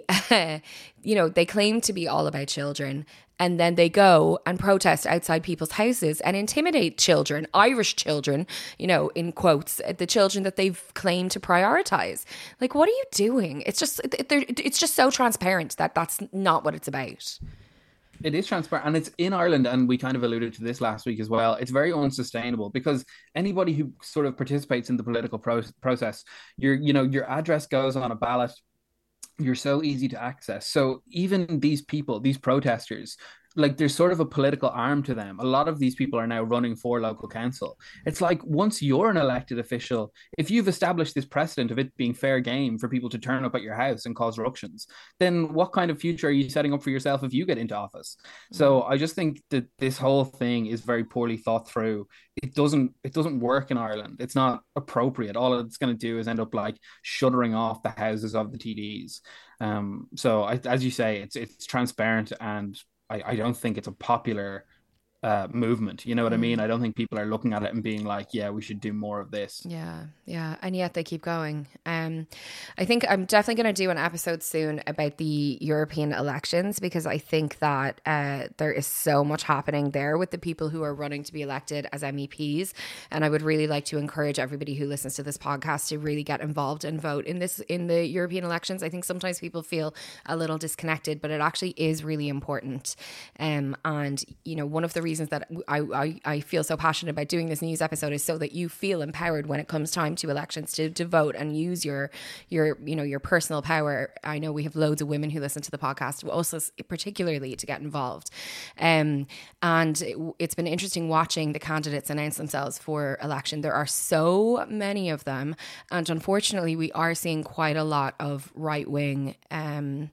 you know, they claim to be all about children, and then they go and protest outside people's houses and intimidate children, Irish children, you know, in quotes, the children that they've claimed to prioritize. Like, what are you doing? It's just, it's just so transparent that that's not what it's about. It is transparent, and it's in Ireland, and we kind of alluded to this last week as well. It's very unsustainable, because anybody who sort of participates in the political pro- process, your, you know, your address goes on a ballot. You're so easy to access. So even these people, these protesters, like, there's sort of a political arm to them. A lot of these people are now running for local council. It's like, once you're an elected official, if you've established this precedent of it being fair game for people to turn up at your house and cause ructions, then what kind of future are you setting up for yourself if you get into office? Mm-hmm. So I just think that this whole thing is very poorly thought through. It doesn't it doesn't work in Ireland. It's not appropriate. All it's going to do is end up like shuttering off the houses of the T Ds. Um, so I, as you say, it's it's transparent, and I, I don't think it's a popular uh, movement. You know what mm. I mean? I don't think people are looking at it and being like, yeah, we should do more of this. Yeah, yeah. And yet they keep going. Um, I think I'm definitely going to do an episode soon about the European elections, because I think that uh, there is so much happening there with the people who are running to be elected as M E Ps. And I would really like to encourage everybody who listens to this podcast to really get involved and vote in this, in the European elections. I think sometimes people feel a little disconnected, but it actually is really important. Um, and, you know, one of the reasons that I, I, I feel so passionate about doing this news episode is so that you feel empowered when it comes time to elections to, to vote and use your, your, you know, your personal power. I know we have loads of women who listen to the podcast, also particularly to get involved. Um, and it, it's been interesting watching the candidates announce themselves for election. There are so many of them. And unfortunately, we are seeing quite a lot of right-wing um,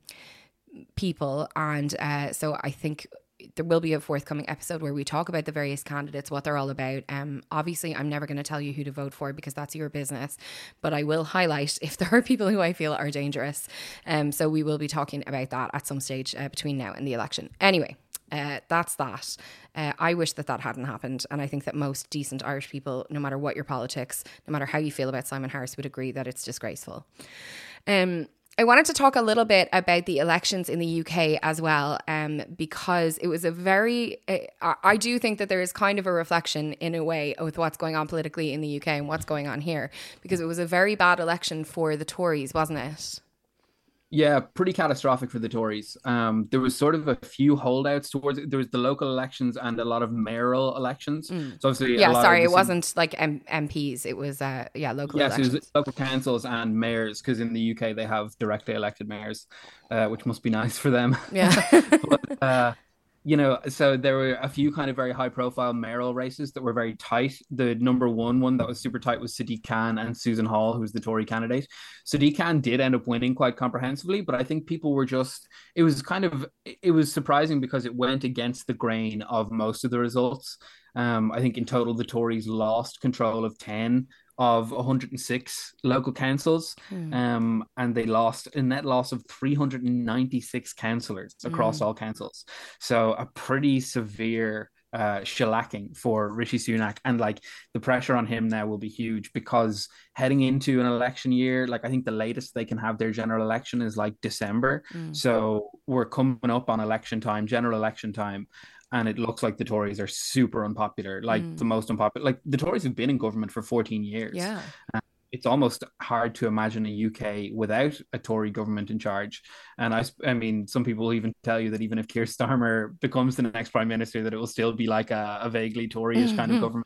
people. And uh, so I think there will be a forthcoming episode where we talk about the various candidates, what they're all about. Um, obviously, I'm never going to tell you who to vote for, because that's your business. But I will highlight if there are people who I feel are dangerous. Um, so we will be talking about that at some stage uh, between now and the election. Anyway, uh, that's that. Uh, I wish that that hadn't happened. And I think that most decent Irish people, no matter what your politics, no matter how you feel about Simon Harris, would agree that it's disgraceful. Um. I wanted to talk a little bit about the elections in the U K as well, um, because it was a very, uh, I do think that there is kind of a reflection in a way with what's going on politically in the U K and what's going on here, because it was a very bad election for the Tories, wasn't it? Yeah, pretty catastrophic for the Tories. Um, there was sort of a few holdouts towards it. There was the local elections and a lot of mayoral elections. Mm. So obviously, yeah, a lot sorry, of it wasn't like M- MPs. It was, uh, yeah, local yes, elections. Yes, it was local councils and mayors, because in the U K they have directly elected mayors, uh, which must be nice for them. Yeah. but, uh, you know, so there were a few kind of very high profile mayoral races that were very tight. The number one one that was super tight was Sadiq Khan and Susan Hall, who was the Tory candidate. Sadiq Khan did end up winning quite comprehensively, but I think people were just, it was kind of, it was surprising because it went against the grain of most of the results. Um, I think in total, the Tories lost control of ten of one hundred six local councils, mm. um, and they lost a net loss of three hundred ninety-six councillors across mm. all councils. So a pretty severe uh, shellacking for Rishi Sunak, and like the pressure on him now will be huge because heading into an election year, like I think the latest they can have their general election is like December. Mm. So we're coming up on election time, general election time. And it looks like the Tories are super unpopular, like mm. the most unpopular. Like the Tories have been in government for fourteen years. Yeah. Uh, it's almost hard to imagine a U K without a Tory government in charge. And I, I mean, some people even tell you that even if Keir Starmer becomes the next prime minister, that it will still be like a, a vaguely Tory-ish mm-hmm. kind of government.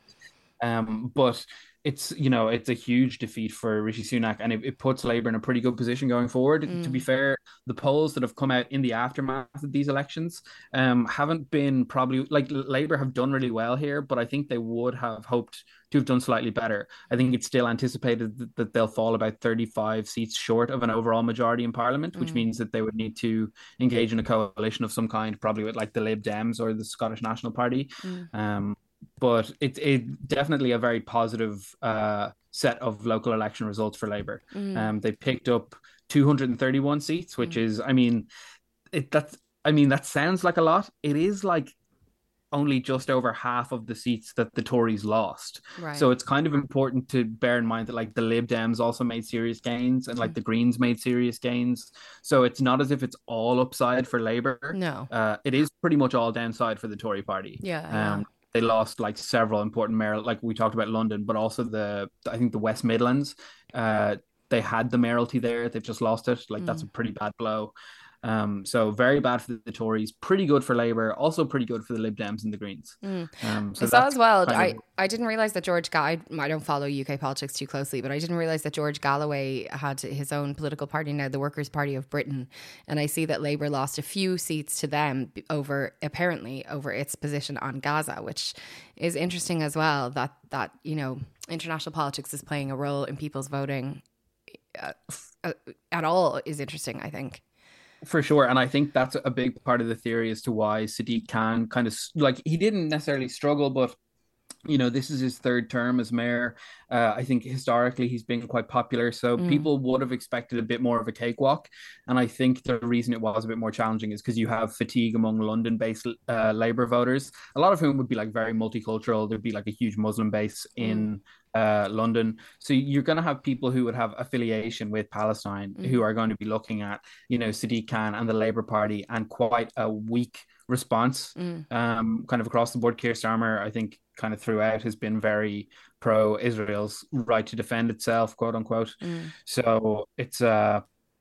Um, but it's, you know, it's a huge defeat for Rishi Sunak, and it, it puts Labour in a pretty good position going forward. Mm. To be fair, the polls that have come out in the aftermath of these elections um, haven't been probably, like Labour have done really well here, but I think they would have hoped to have done slightly better. I think it's still anticipated that, that they'll fall about thirty-five seats short of an overall majority in Parliament, mm. which means that they would need to engage in a coalition of some kind, probably with like the Lib Dems or the Scottish National Party. Mm. Um, But it's it definitely a very positive uh, set of local election results for Labour. Mm. Um, they picked up two hundred thirty-one seats, which mm. is, I mean, it that's I mean that sounds like a lot. It is like only just over half of the seats that the Tories lost. Right. So it's kind of important to bear in mind that like the Lib Dems also made serious gains, and like the Greens made serious gains. So it's not as if it's all upside for Labour. No, uh, it is pretty much all downside for the Tory party. Yeah. Um, yeah. They lost like several important mayor, like we talked about London, but also the, I think the West Midlands. Uh, they had the mayoralty there. They've just lost it. Like mm. that's a pretty bad blow. Um, so very bad for the, the Tories, pretty good for Labour, also pretty good for the Lib Dems and the Greens. Mm. Um, so I saw as well, I, of... I didn't realise that George, Ga- I, I don't follow U K politics too closely, but I didn't realise that George Galloway had his own political party now, the Workers' Party of Britain. And I see that Labour lost a few seats to them over, apparently, over its position on Gaza, which is interesting as well, that, that you know, international politics is playing a role in people's voting uh, uh, at all is interesting, I think. For sure. And I think that's a big part of the theory as to why Sadiq Khan kind of, like, he didn't necessarily struggle, but, you know, this is his third term as mayor. Uh, I think historically he's been quite popular. So mm. people would have expected a bit more of a cakewalk. And I think the reason it was a bit more challenging is because you have fatigue among London-based uh, Labour voters, a lot of whom would be like very multicultural. There'd be like a huge Muslim base in mm. Uh, London. So you're going to have people who would have affiliation with Palestine mm. who are going to be looking at, you know, Sadiq Khan and the Labour Party, and quite a weak response mm. um, kind of across the board. Keir Starmer, I think, kind of throughout has been very pro-Israel's right to defend itself, quote unquote. Mm. So it's uh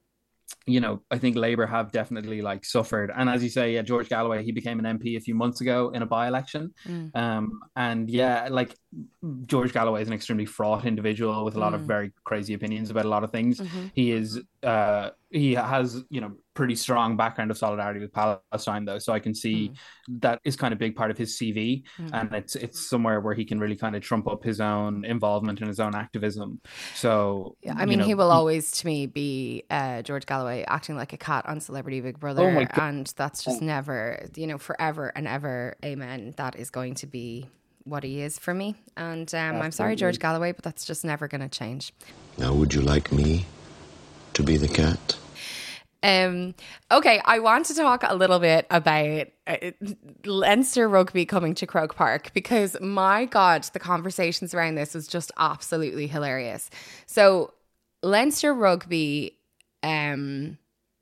you know, I think Labour have definitely like suffered. And as you say, yeah, George Galloway, he became an M P a few months ago in a by-election. Mm. Um, and yeah, like George Galloway is an extremely fraught individual with a lot mm. of very crazy opinions about a lot of things. Mm-hmm. He is, uh, he has, you know, pretty strong background of solidarity with Palestine, though. So I can see mm. that is kind of a big part of his C V. Mm. And it's it's somewhere where he can really kind of trump up his own involvement and his own activism. So, yeah, I mean, you know, he will always, to me, be uh, George Galloway acting like a cat on Celebrity Big Brother. Oh my God. And that's just oh. never, you know, forever and ever, amen. That is going to be what he is for me. And um, I'm sorry, George Galloway, but that's just never going to change. Now, would you like me to be the cat? Um, okay, I want to talk a little bit about uh, Leinster Rugby coming to Croke Park, because my God, the conversations around this was just absolutely hilarious. So Leinster Rugby um,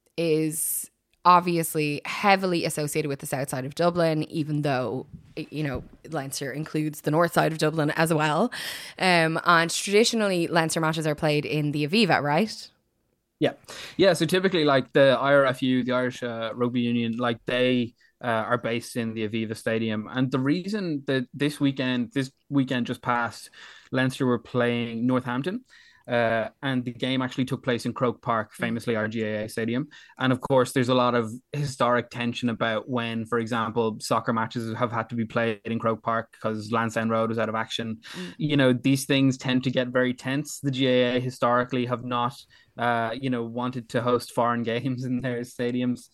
is obviously heavily associated with the south side of Dublin, even though, you know, Leinster includes the north side of Dublin as well. Um, and traditionally, Leinster matches are played in the Aviva, right? Yeah. Yeah. So typically, like the I R F U, the Irish uh, Rugby Union, like they uh, are based in the Aviva Stadium. And the reason that this weekend, this weekend just passed, Leinster were playing Northampton. Uh, and the game actually took place in Croke Park, famously R G A A Stadium. And of course, there's a lot of historic tension about when, for example, soccer matches have had to be played in Croke Park because Lansdowne Road was out of action. Mm. You know, these things tend to get very tense. The G A A historically have not, uh, you know, wanted to host foreign games in their stadiums.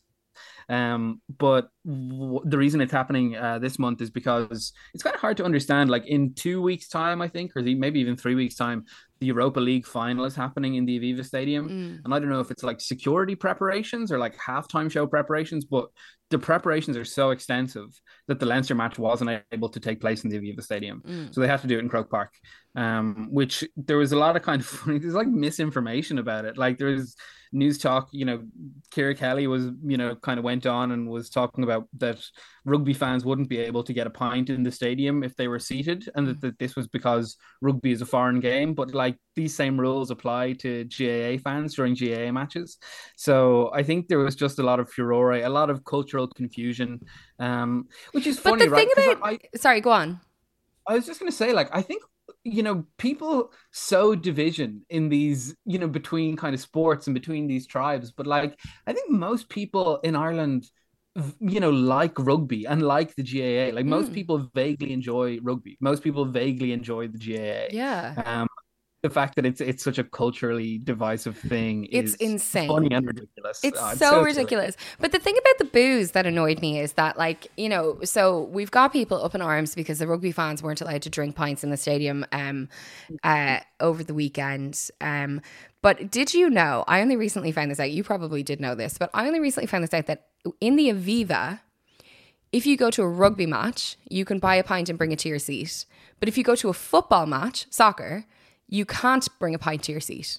Um, but w- the reason it's happening uh, this month is because it's kind of hard to understand. Like in two weeks' time, I think, or maybe even three weeks' time, the Europa League final is happening in the Aviva Stadium. Mm. And I don't know if it's like security preparations or like halftime show preparations, but the preparations are so extensive that the Leinster match wasn't able to take place in the Aviva Stadium. Mm. So they had to do it in Croke Park, um, which there was a lot of kind of funny, there's like misinformation about it. Like there's news talk, you know, Ciara Kelly was, you know, kind of went on and was talking about that rugby fans wouldn't be able to get a pint in the stadium if they were seated, and that, that this was because rugby is a foreign game. But like these same rules apply to G A A fans during G A A matches. So I think there was just a lot of furore, a lot of cultural confusion, um, which is funny, but the right? thing about, I, sorry, go on. I was just going to say, like, I think, you know, people sow division in these, you know, between kind of sports and between these tribes. But like, I think most people in Ireland, you know, like rugby and like the G A A. Like most mm. people vaguely enjoy rugby. Most people vaguely enjoy the G A A. Yeah. Um, the fact that it's it's such a culturally divisive thing it's is insane, funny and ridiculous. It's, oh, it's so, so ridiculous. But the thing about the booze that annoyed me is that, like, you know, so we've got people up in arms because the rugby fans weren't allowed to drink pints in the stadium um, uh, over the weekend. Um, but did you know? I only recently found this out. You probably did know this, but I only recently found this out that in the Aviva, if you go to a rugby match, you can buy a pint and bring it to your seat. But if you go to a football match, soccer, you can't bring a pint to your seat.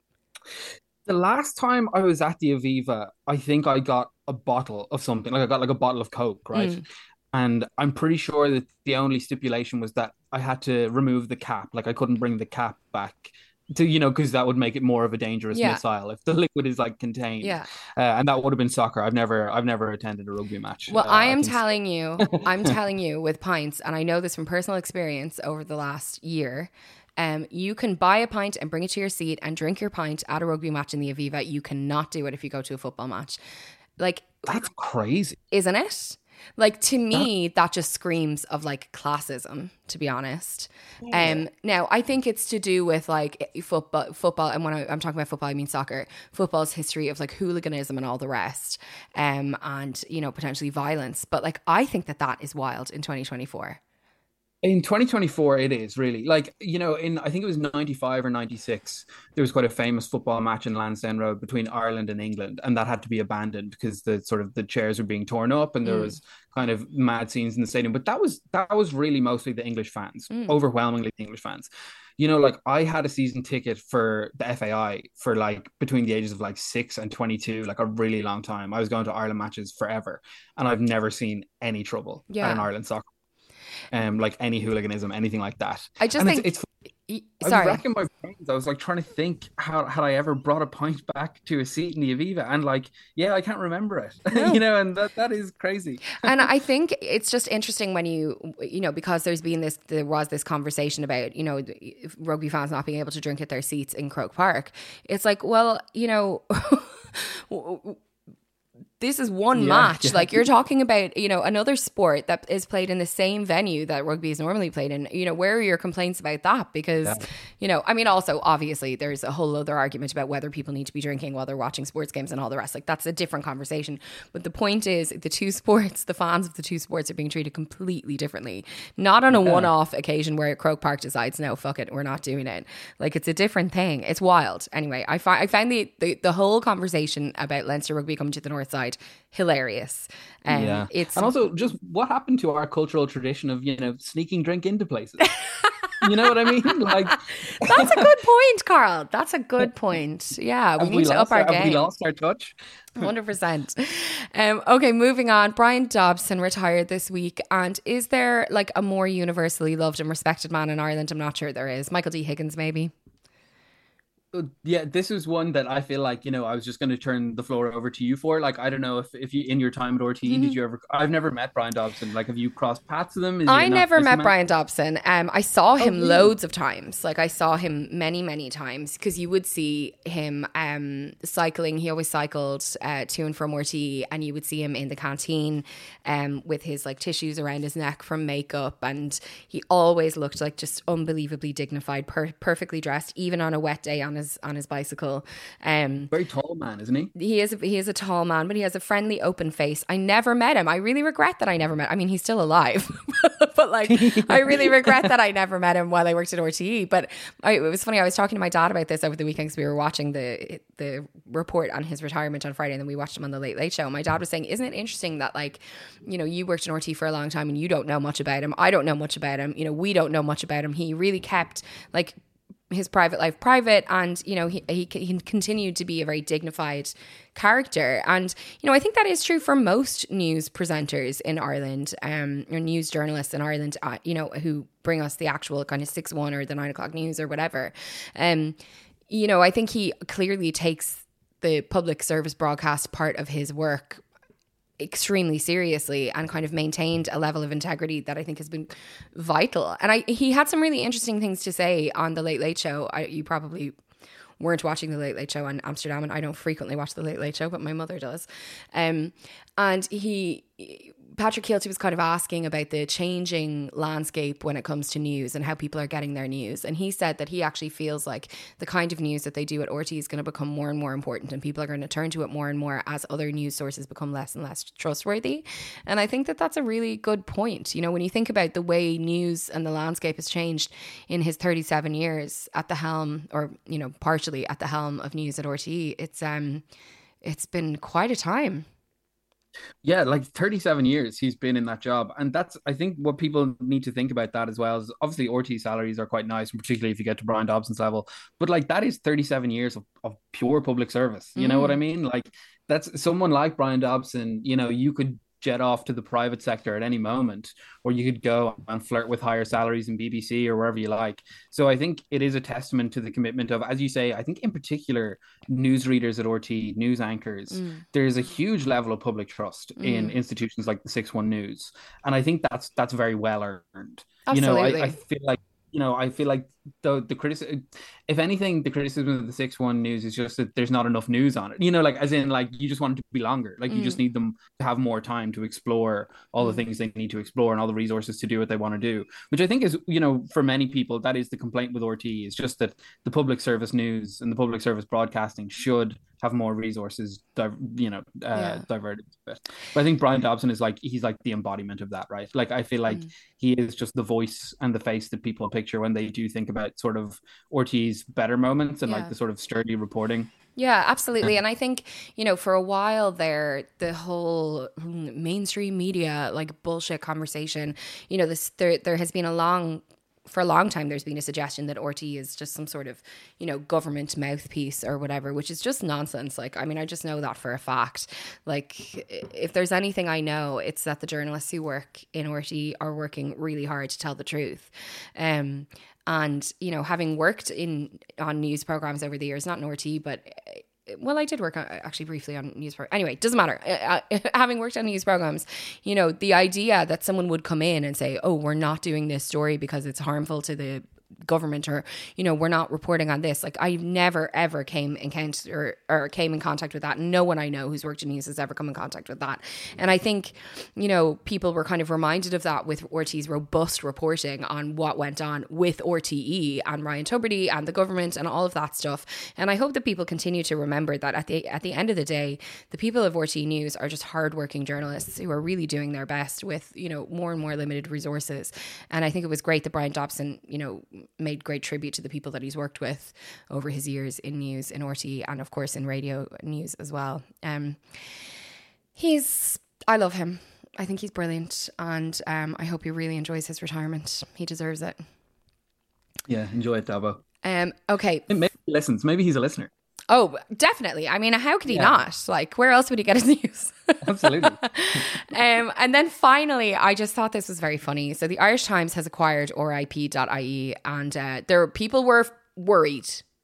The last time I was at the Aviva, I think I got a bottle of something. Like I got like a bottle of Coke, right? Mm. And I'm pretty sure that the only stipulation was that I had to remove the cap. Like I couldn't bring the cap back to, you know, because that would make it more of a dangerous yeah. missile if the liquid is like contained. Yeah. Uh, and that would have been soccer. I've never, I've never attended a rugby match. Well, uh, I am I telling you, I'm telling you with pints, and I know this from personal experience over the last year. Um, you can buy a pint and bring it to your seat and drink your pint at a rugby match in the Aviva. You cannot do it if you go to a football match. Like, that's crazy, isn't it? Like, to me, that just screams of like classism, to be honest. Yeah. Um, now, I think it's to do with like football, football, and when I, I'm talking about football, I mean soccer. Football's history of like hooliganism and all the rest, um, and you know, potentially violence. But like, I think that that is wild in twenty twenty-four. In twenty twenty-four, it is really like, you know, in I think it was ninety-five or ninety-six, there was quite a famous football match in Lansdowne Road between Ireland and England, and that had to be abandoned because the sort of the chairs were being torn up and there mm. was kind of mad scenes in the stadium. But that was that was really mostly the English fans, mm. overwhelmingly the English fans. You know, like I had a season ticket for the F A I for like between the ages of like six and twenty-two, like a really long time. I was going to Ireland matches forever, and I've never seen any trouble yeah. at an Ireland soccer. Um, like any hooliganism, anything like that. I just and think it's, it's I sorry. was racking my brains. I was like trying to think how had I ever brought a pint back to a seat in the Aviva, and like, yeah, I can't remember it. No. You know, and that that is crazy. And I think it's just interesting when you, you know, because there's been this, there was this conversation about, you know, rugby fans not being able to drink at their seats in Croke Park. It's like, well, you know. This is one yeah, match. Yeah. Like you're talking about, you know, another sport that is played in the same venue that rugby is normally played in. You know, where are your complaints about that? Because, yeah. you know, I mean, also, obviously, there's a whole other argument about whether people need to be drinking while they're watching sports games and all the rest. Like that's a different conversation. But the point is, the two sports, the fans of the two sports are being treated completely differently. Not on a yeah. one-off occasion where Croke Park decides, no, fuck it, we're not doing it. Like it's a different thing. It's wild. Anyway, I, fi- I found the, the, the whole conversation about Leinster rugby coming to the north side hilarious. Um, yeah, it's and also just what happened to our cultural tradition of, you know, sneaking drink into places. You know what I mean? Like that's a good point, Carl. That's a good point. Yeah, we have need we to up our, our game. Have we lost our touch? one hundred percent. Um, okay, moving on. Brian Dobson retired this week, and is there like a more universally loved and respected man in Ireland? I'm not sure there is. Michael D. Higgins, maybe. Yeah, this is one that I feel like, you know, I was just going to turn the floor over to you for. Like, I don't know if, if you, in your time at R T E, mm-hmm. did you ever, I've never met Brian Dobson. Like, have you crossed paths with him? Is I never met man? Brian Dobson. Um, I saw him oh, really? loads of times. Like, I saw him many, many times because you would see him um, cycling. He always cycled uh, to and from R T E, and you would see him in the canteen um, with his, like, tissues around his neck from makeup. And he always looked like just unbelievably dignified, per- perfectly dressed, even on a wet day on his on his bicycle. Um, Very tall man, isn't he? He is. A, he is a tall man, but he has a friendly, open face. I never met him. I really regret that I never met. I mean, he's still alive, but like, I really regret that I never met him while I worked at R T E. But I, it was funny. I was talking to my dad about this over the weekend because we were watching the the report on his retirement on Friday, and then we watched him on the Late Late Show. And my dad was saying, "Isn't it interesting that like, you know, you worked in R T E for a long time and you don't know much about him. I don't know much about him. You know, we don't know much about him. He really kept like." his private life private, and you know he, he he continued to be a very dignified character. And you know I think that is true for most news presenters in Ireland, um or news journalists in Ireland, uh, you know who bring us the actual kind of six one or the nine o'clock news or whatever. Um you know I think he clearly takes the public service broadcast part of his work extremely seriously and kind of maintained a level of integrity that I think has been vital. And I he had some really interesting things to say on the Late Late Show. I, you probably weren't watching the Late Late Show in Amsterdam, and I don't frequently watch the Late Late Show, but my mother does. Um, and he, Patrick Kielty was kind of asking about the changing landscape when it comes to news and how people are getting their news. And he said that he actually feels like the kind of news that they do at R T E is going to become more and more important, and people are going to turn to it more and more as other news sources become less and less trustworthy. And I think that that's a really good point. You know, when you think about the way news and the landscape has changed in his thirty-seven years at the helm, or, you know, partially at the helm of news at R T E, it's um, it's been quite a time. Yeah, like thirty-seven years he's been in that job. And that's, I think, what people need to think about that as well. Is obviously R T E salaries are quite nice, and particularly if you get to Brian Dobson's level. But like, that is thirty-seven years of, of pure public service. You mm. know what I mean? Like, that's someone like Brian Dobson, you know, you could jet off to the private sector at any moment, or you could go and flirt with higher salaries in B B C or wherever you like. So I think it is a testament to the commitment of, as you say, I think in particular, newsreaders at R T E, news anchors, mm. there's a huge level of public trust mm. in institutions like the six one News. And I think that's that's very well earned. Absolutely. You know, I, I feel like, you know, I feel like the the criticism, if anything, the criticism of the six one News is just that there's not enough news on it. You know, like, as in, like, you just want it to be longer. Like, mm. you just need them to have more time to explore all the mm. things they need to explore and all the resources to do what they want to do. Which I think is, you know, for many people, that is the complaint with R T E, is just that the public service news and the public service broadcasting should have more resources, you know, uh, yeah. diverted to it. But I think Brian Dobson is like, he's like the embodiment of that, right? Like, I feel like mm. he is just the voice and the face that people picture when they do think about sort of R T E's better moments and yeah. like the sort of sturdy reporting. Yeah, absolutely. And I think, you know, for a while there, the whole mainstream media, like, bullshit conversation, you know, this there there has been a long... for a long time, there's been a suggestion that R T E is just some sort of, you know, government mouthpiece or whatever, which is just nonsense. Like, I mean, I just know that for a fact. Like, if there's anything I know, it's that the journalists who work in R T E are working really hard to tell the truth. Um, and, you know, having worked in on news programs over the years, not in R T E, but... well, I did work on, actually briefly on news programs. Anyway, doesn't matter. Uh, having worked on news programs, you know, the idea that someone would come in and say, oh, we're not doing this story because it's harmful to the government, or, you know, we're not reporting on this. Like, I never, ever came in contact or, or came in contact with that. No one I know who's worked in news has ever come in contact with that. And I think, you know, people were kind of reminded of that with R T E's robust reporting on what went on with R T E and Ryan Tubridy and the government and all of that stuff. And I hope that people continue to remember that at the at the end of the day, the people of R T E News are just hardworking journalists who are really doing their best with, you know, more and more limited resources. And I think it was great that Brian Dobson, you know, made great tribute to the people that he's worked with over his years in news, in R T E, and of course in radio news as well. Um, he's, I love him. I think he's brilliant, and um, I hope he really enjoys his retirement. He deserves it. Yeah, enjoy it, Dabo. Um, okay. Maybe he listens. Maybe he's a listener. Oh, definitely. I mean, how could he yeah. not? Like, where else would he get his news? Absolutely. um, and then finally, I just thought this was very funny. So the Irish Times has acquired R I P dot I E, and uh, there people were worried.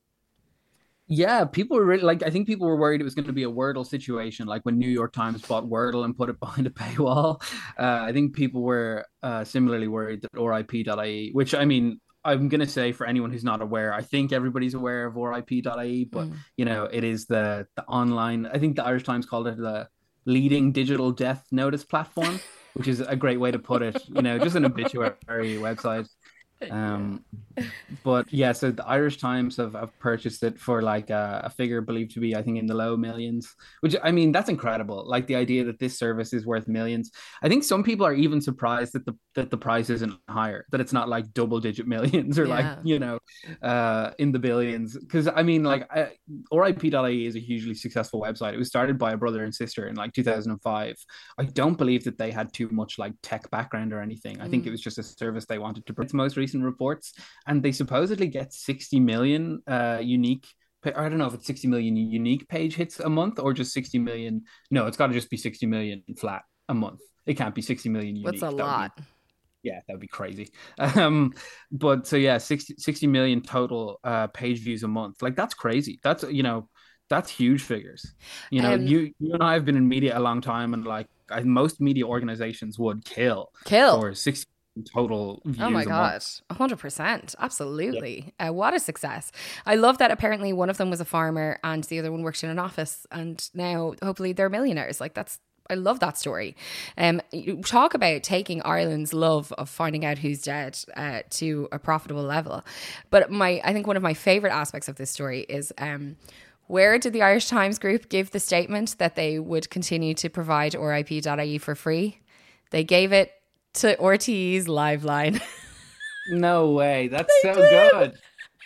Yeah, people were really, like, I think people were worried it was going to be a Wordle situation, like when New York Times bought Wordle and put it behind a paywall. Uh, I think people were uh, similarly worried that R I P dot I E, which, I mean, I'm going to say, for anyone who's not aware, I think everybody's aware of R I P dot I E, but, mm. you know, it is the the online, I think the Irish Times called it the leading digital death notice platform, which is a great way to put it, you know, just an obituary website. Um, but yeah, so the Irish Times have, have purchased it for like a, a figure believed to be, I think, in the low millions, which I mean, that's incredible. Like the idea that this service is worth millions. I think some people are even surprised that the that the price isn't higher, that it's not like double digit millions or yeah. like, you know, uh, in the billions. Because I mean, like I, R I P dot I E is a hugely successful website. It was started by a brother and sister in like two thousand five. I don't believe that they had too much like tech background or anything. I mm. think it was just a service they wanted to bring. Its most recent reports, and they supposedly get sixty million uh unique I don't know if it's sixty million unique page hits a month or just sixty million. No, it's got to just be sixty million flat a month. It can't be sixty million unique. That's a lot. Be, yeah, that would be crazy. Um but so yeah, sixty, sixty million total uh page views a month. Like that's crazy. That's, you know, that's huge figures. You know, um, you you and I have been in media a long time, and like I, most media organizations would kill kill for sixty total views. Oh my god, one hundred percent. Absolutely. Yeah. Uh, what a success. I love that apparently one of them was a farmer and the other one worked in an office, and now hopefully they're millionaires. Like that's, I love that story. Um, you talk about taking Ireland's love of finding out who's dead uh, to a profitable level. But my, I think one of my favorite aspects of this story is um, where did the Irish Times Group give the statement that they would continue to provide R I P dot I E for free? They gave it to R T E's Liveline. No way. That's they so did. good.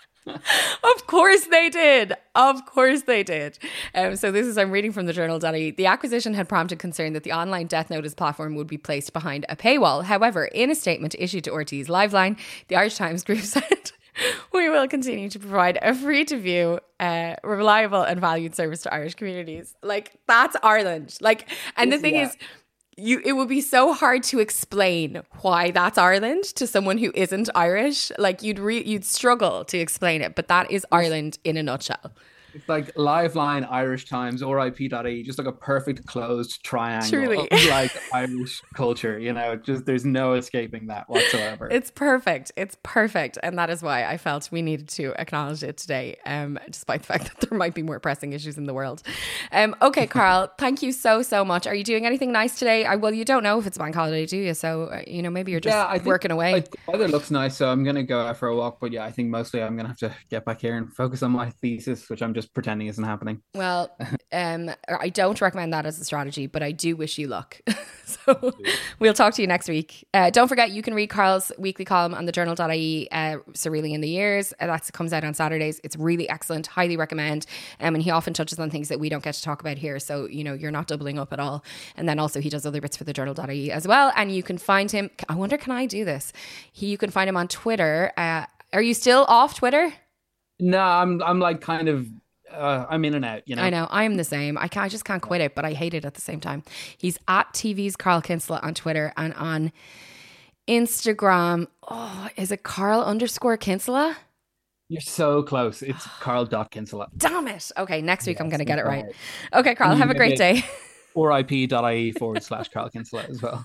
Of course they did. Of course they did. Um, so this is, I'm reading from the journal dot I E. The acquisition had prompted concern that the online death notice platform would be placed behind a paywall. However, in a statement issued to R T E's Liveline, the Irish Times Group said, we will continue to provide a free-to-view, uh, reliable and valued service to Irish communities. Like, that's Ireland. Like, and the thing yeah. is, You, it would be so hard to explain why that's Ireland to someone who isn't Irish. Like you'd re, you'd struggle to explain it, but that is Ireland in a nutshell. It's like Liveline, Irish Times, R I P dot I E, just like a perfect closed triangle Truly. of like Irish culture. You know, just there's no escaping that whatsoever. It's perfect. It's perfect. And that is why I felt we needed to acknowledge it today, um, despite the fact that there might be more pressing issues in the world. Um, okay, Carl, thank you so, so much. Are you doing anything nice today? I, well, you don't know if it's bank holiday, do you? So, uh, you know, maybe you're just yeah, I think, working away. Like, the weather looks nice, so I'm going to go out for a walk. But yeah, I think mostly I'm going to have to get back here and focus on my thesis, which I'm just pretending isn't happening. Well, um, I don't recommend that as a strategy, but I do wish you luck. So we'll talk to you next week. Uh, don't forget, you can read Carl's weekly column on the journal dot I E, uh, Surreally in the Years. Uh, that comes out on Saturdays. It's really excellent. Highly recommend. Um, and he often touches on things that we don't get to talk about here. So, you know, you're not doubling up at all. And then also he does other bits for the journal dot I E as well. And you can find him. I wonder, can I do this? He, you can find him on Twitter. Uh, are you still off Twitter? No, I'm, I'm like kind of, Uh, I'm in and out, you know. I know. I'm the same. I can't, I just can't quit it, but I hate it at the same time. He's at T V's Carl Kinsella on Twitter, and on Instagram. Oh, is it Carl underscore Kinsella? You're so close. It's Carl dot Kinsella. Damn it. Okay, next week yes, I'm going to get it right. Okay, Carl, have a great day. R I P dot I E forward slash Carl Kinsella as well.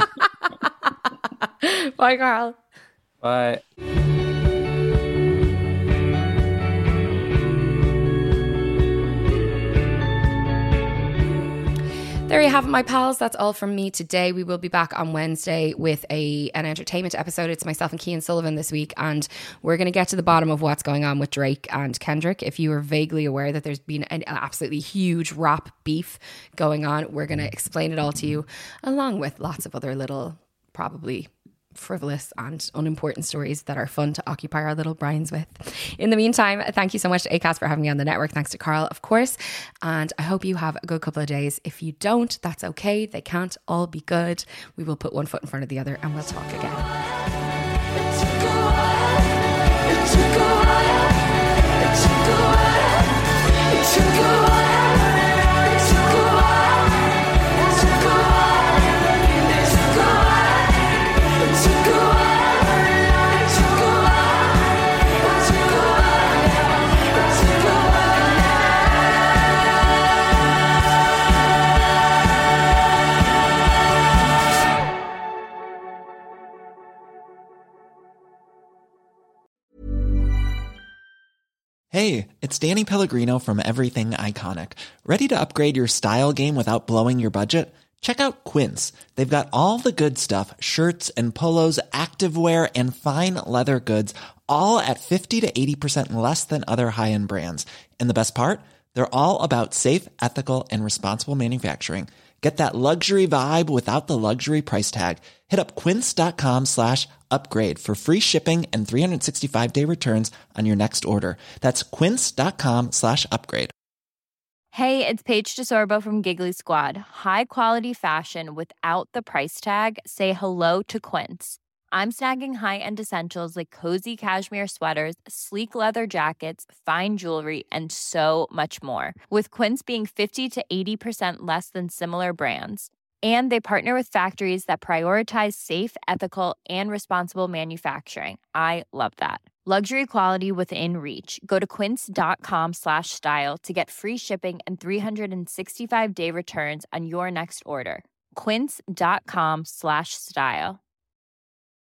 Bye, Carl. Bye. There you have it, my pals. That's all from me today. We will be back on Wednesday with a an entertainment episode. It's myself and Cian Sullivan this week, and we're going to get to the bottom of what's going on with Drake and Kendrick. If you are vaguely aware that there's been an absolutely huge rap beef going on, we're going to explain it all to you, along with lots of other little, probably frivolous and unimportant stories that are fun to occupy our little brains with. In the meantime, thank you so much to Acast for having me on the network. Thanks to Carl, of course. And I hope you have a good couple of days. If you don't, that's okay. They can't all be good. We will put one foot in front of the other and we'll talk again. It took a while. It took a while. It took a while. It took a while. Hey, it's Danny Pellegrino from Everything Iconic. Ready to upgrade your style game without blowing your budget? Check out Quince. They've got all the good stuff, shirts and polos, activewear, and fine leather goods, all at fifty to eighty percent less than other high-end brands. And the best part? They're all about safe, ethical, and responsible manufacturing. Get that luxury vibe without the luxury price tag. Hit up quince.com slash upgrade for free shipping and three sixty-five day returns on your next order. That's quince.com slash upgrade. Hey, it's Paige DeSorbo from Giggly Squad. High quality fashion without the price tag. Say hello to Quince. I'm snagging high-end essentials like cozy cashmere sweaters, sleek leather jackets, fine jewelry, and so much more. With Quince being fifty to eighty percent less than similar brands. And they partner with factories that prioritize safe, ethical, and responsible manufacturing. I love that. Luxury quality within reach. Go to quince.com slash style to get free shipping and three sixty-five day returns on your next order. Quince.com slash style.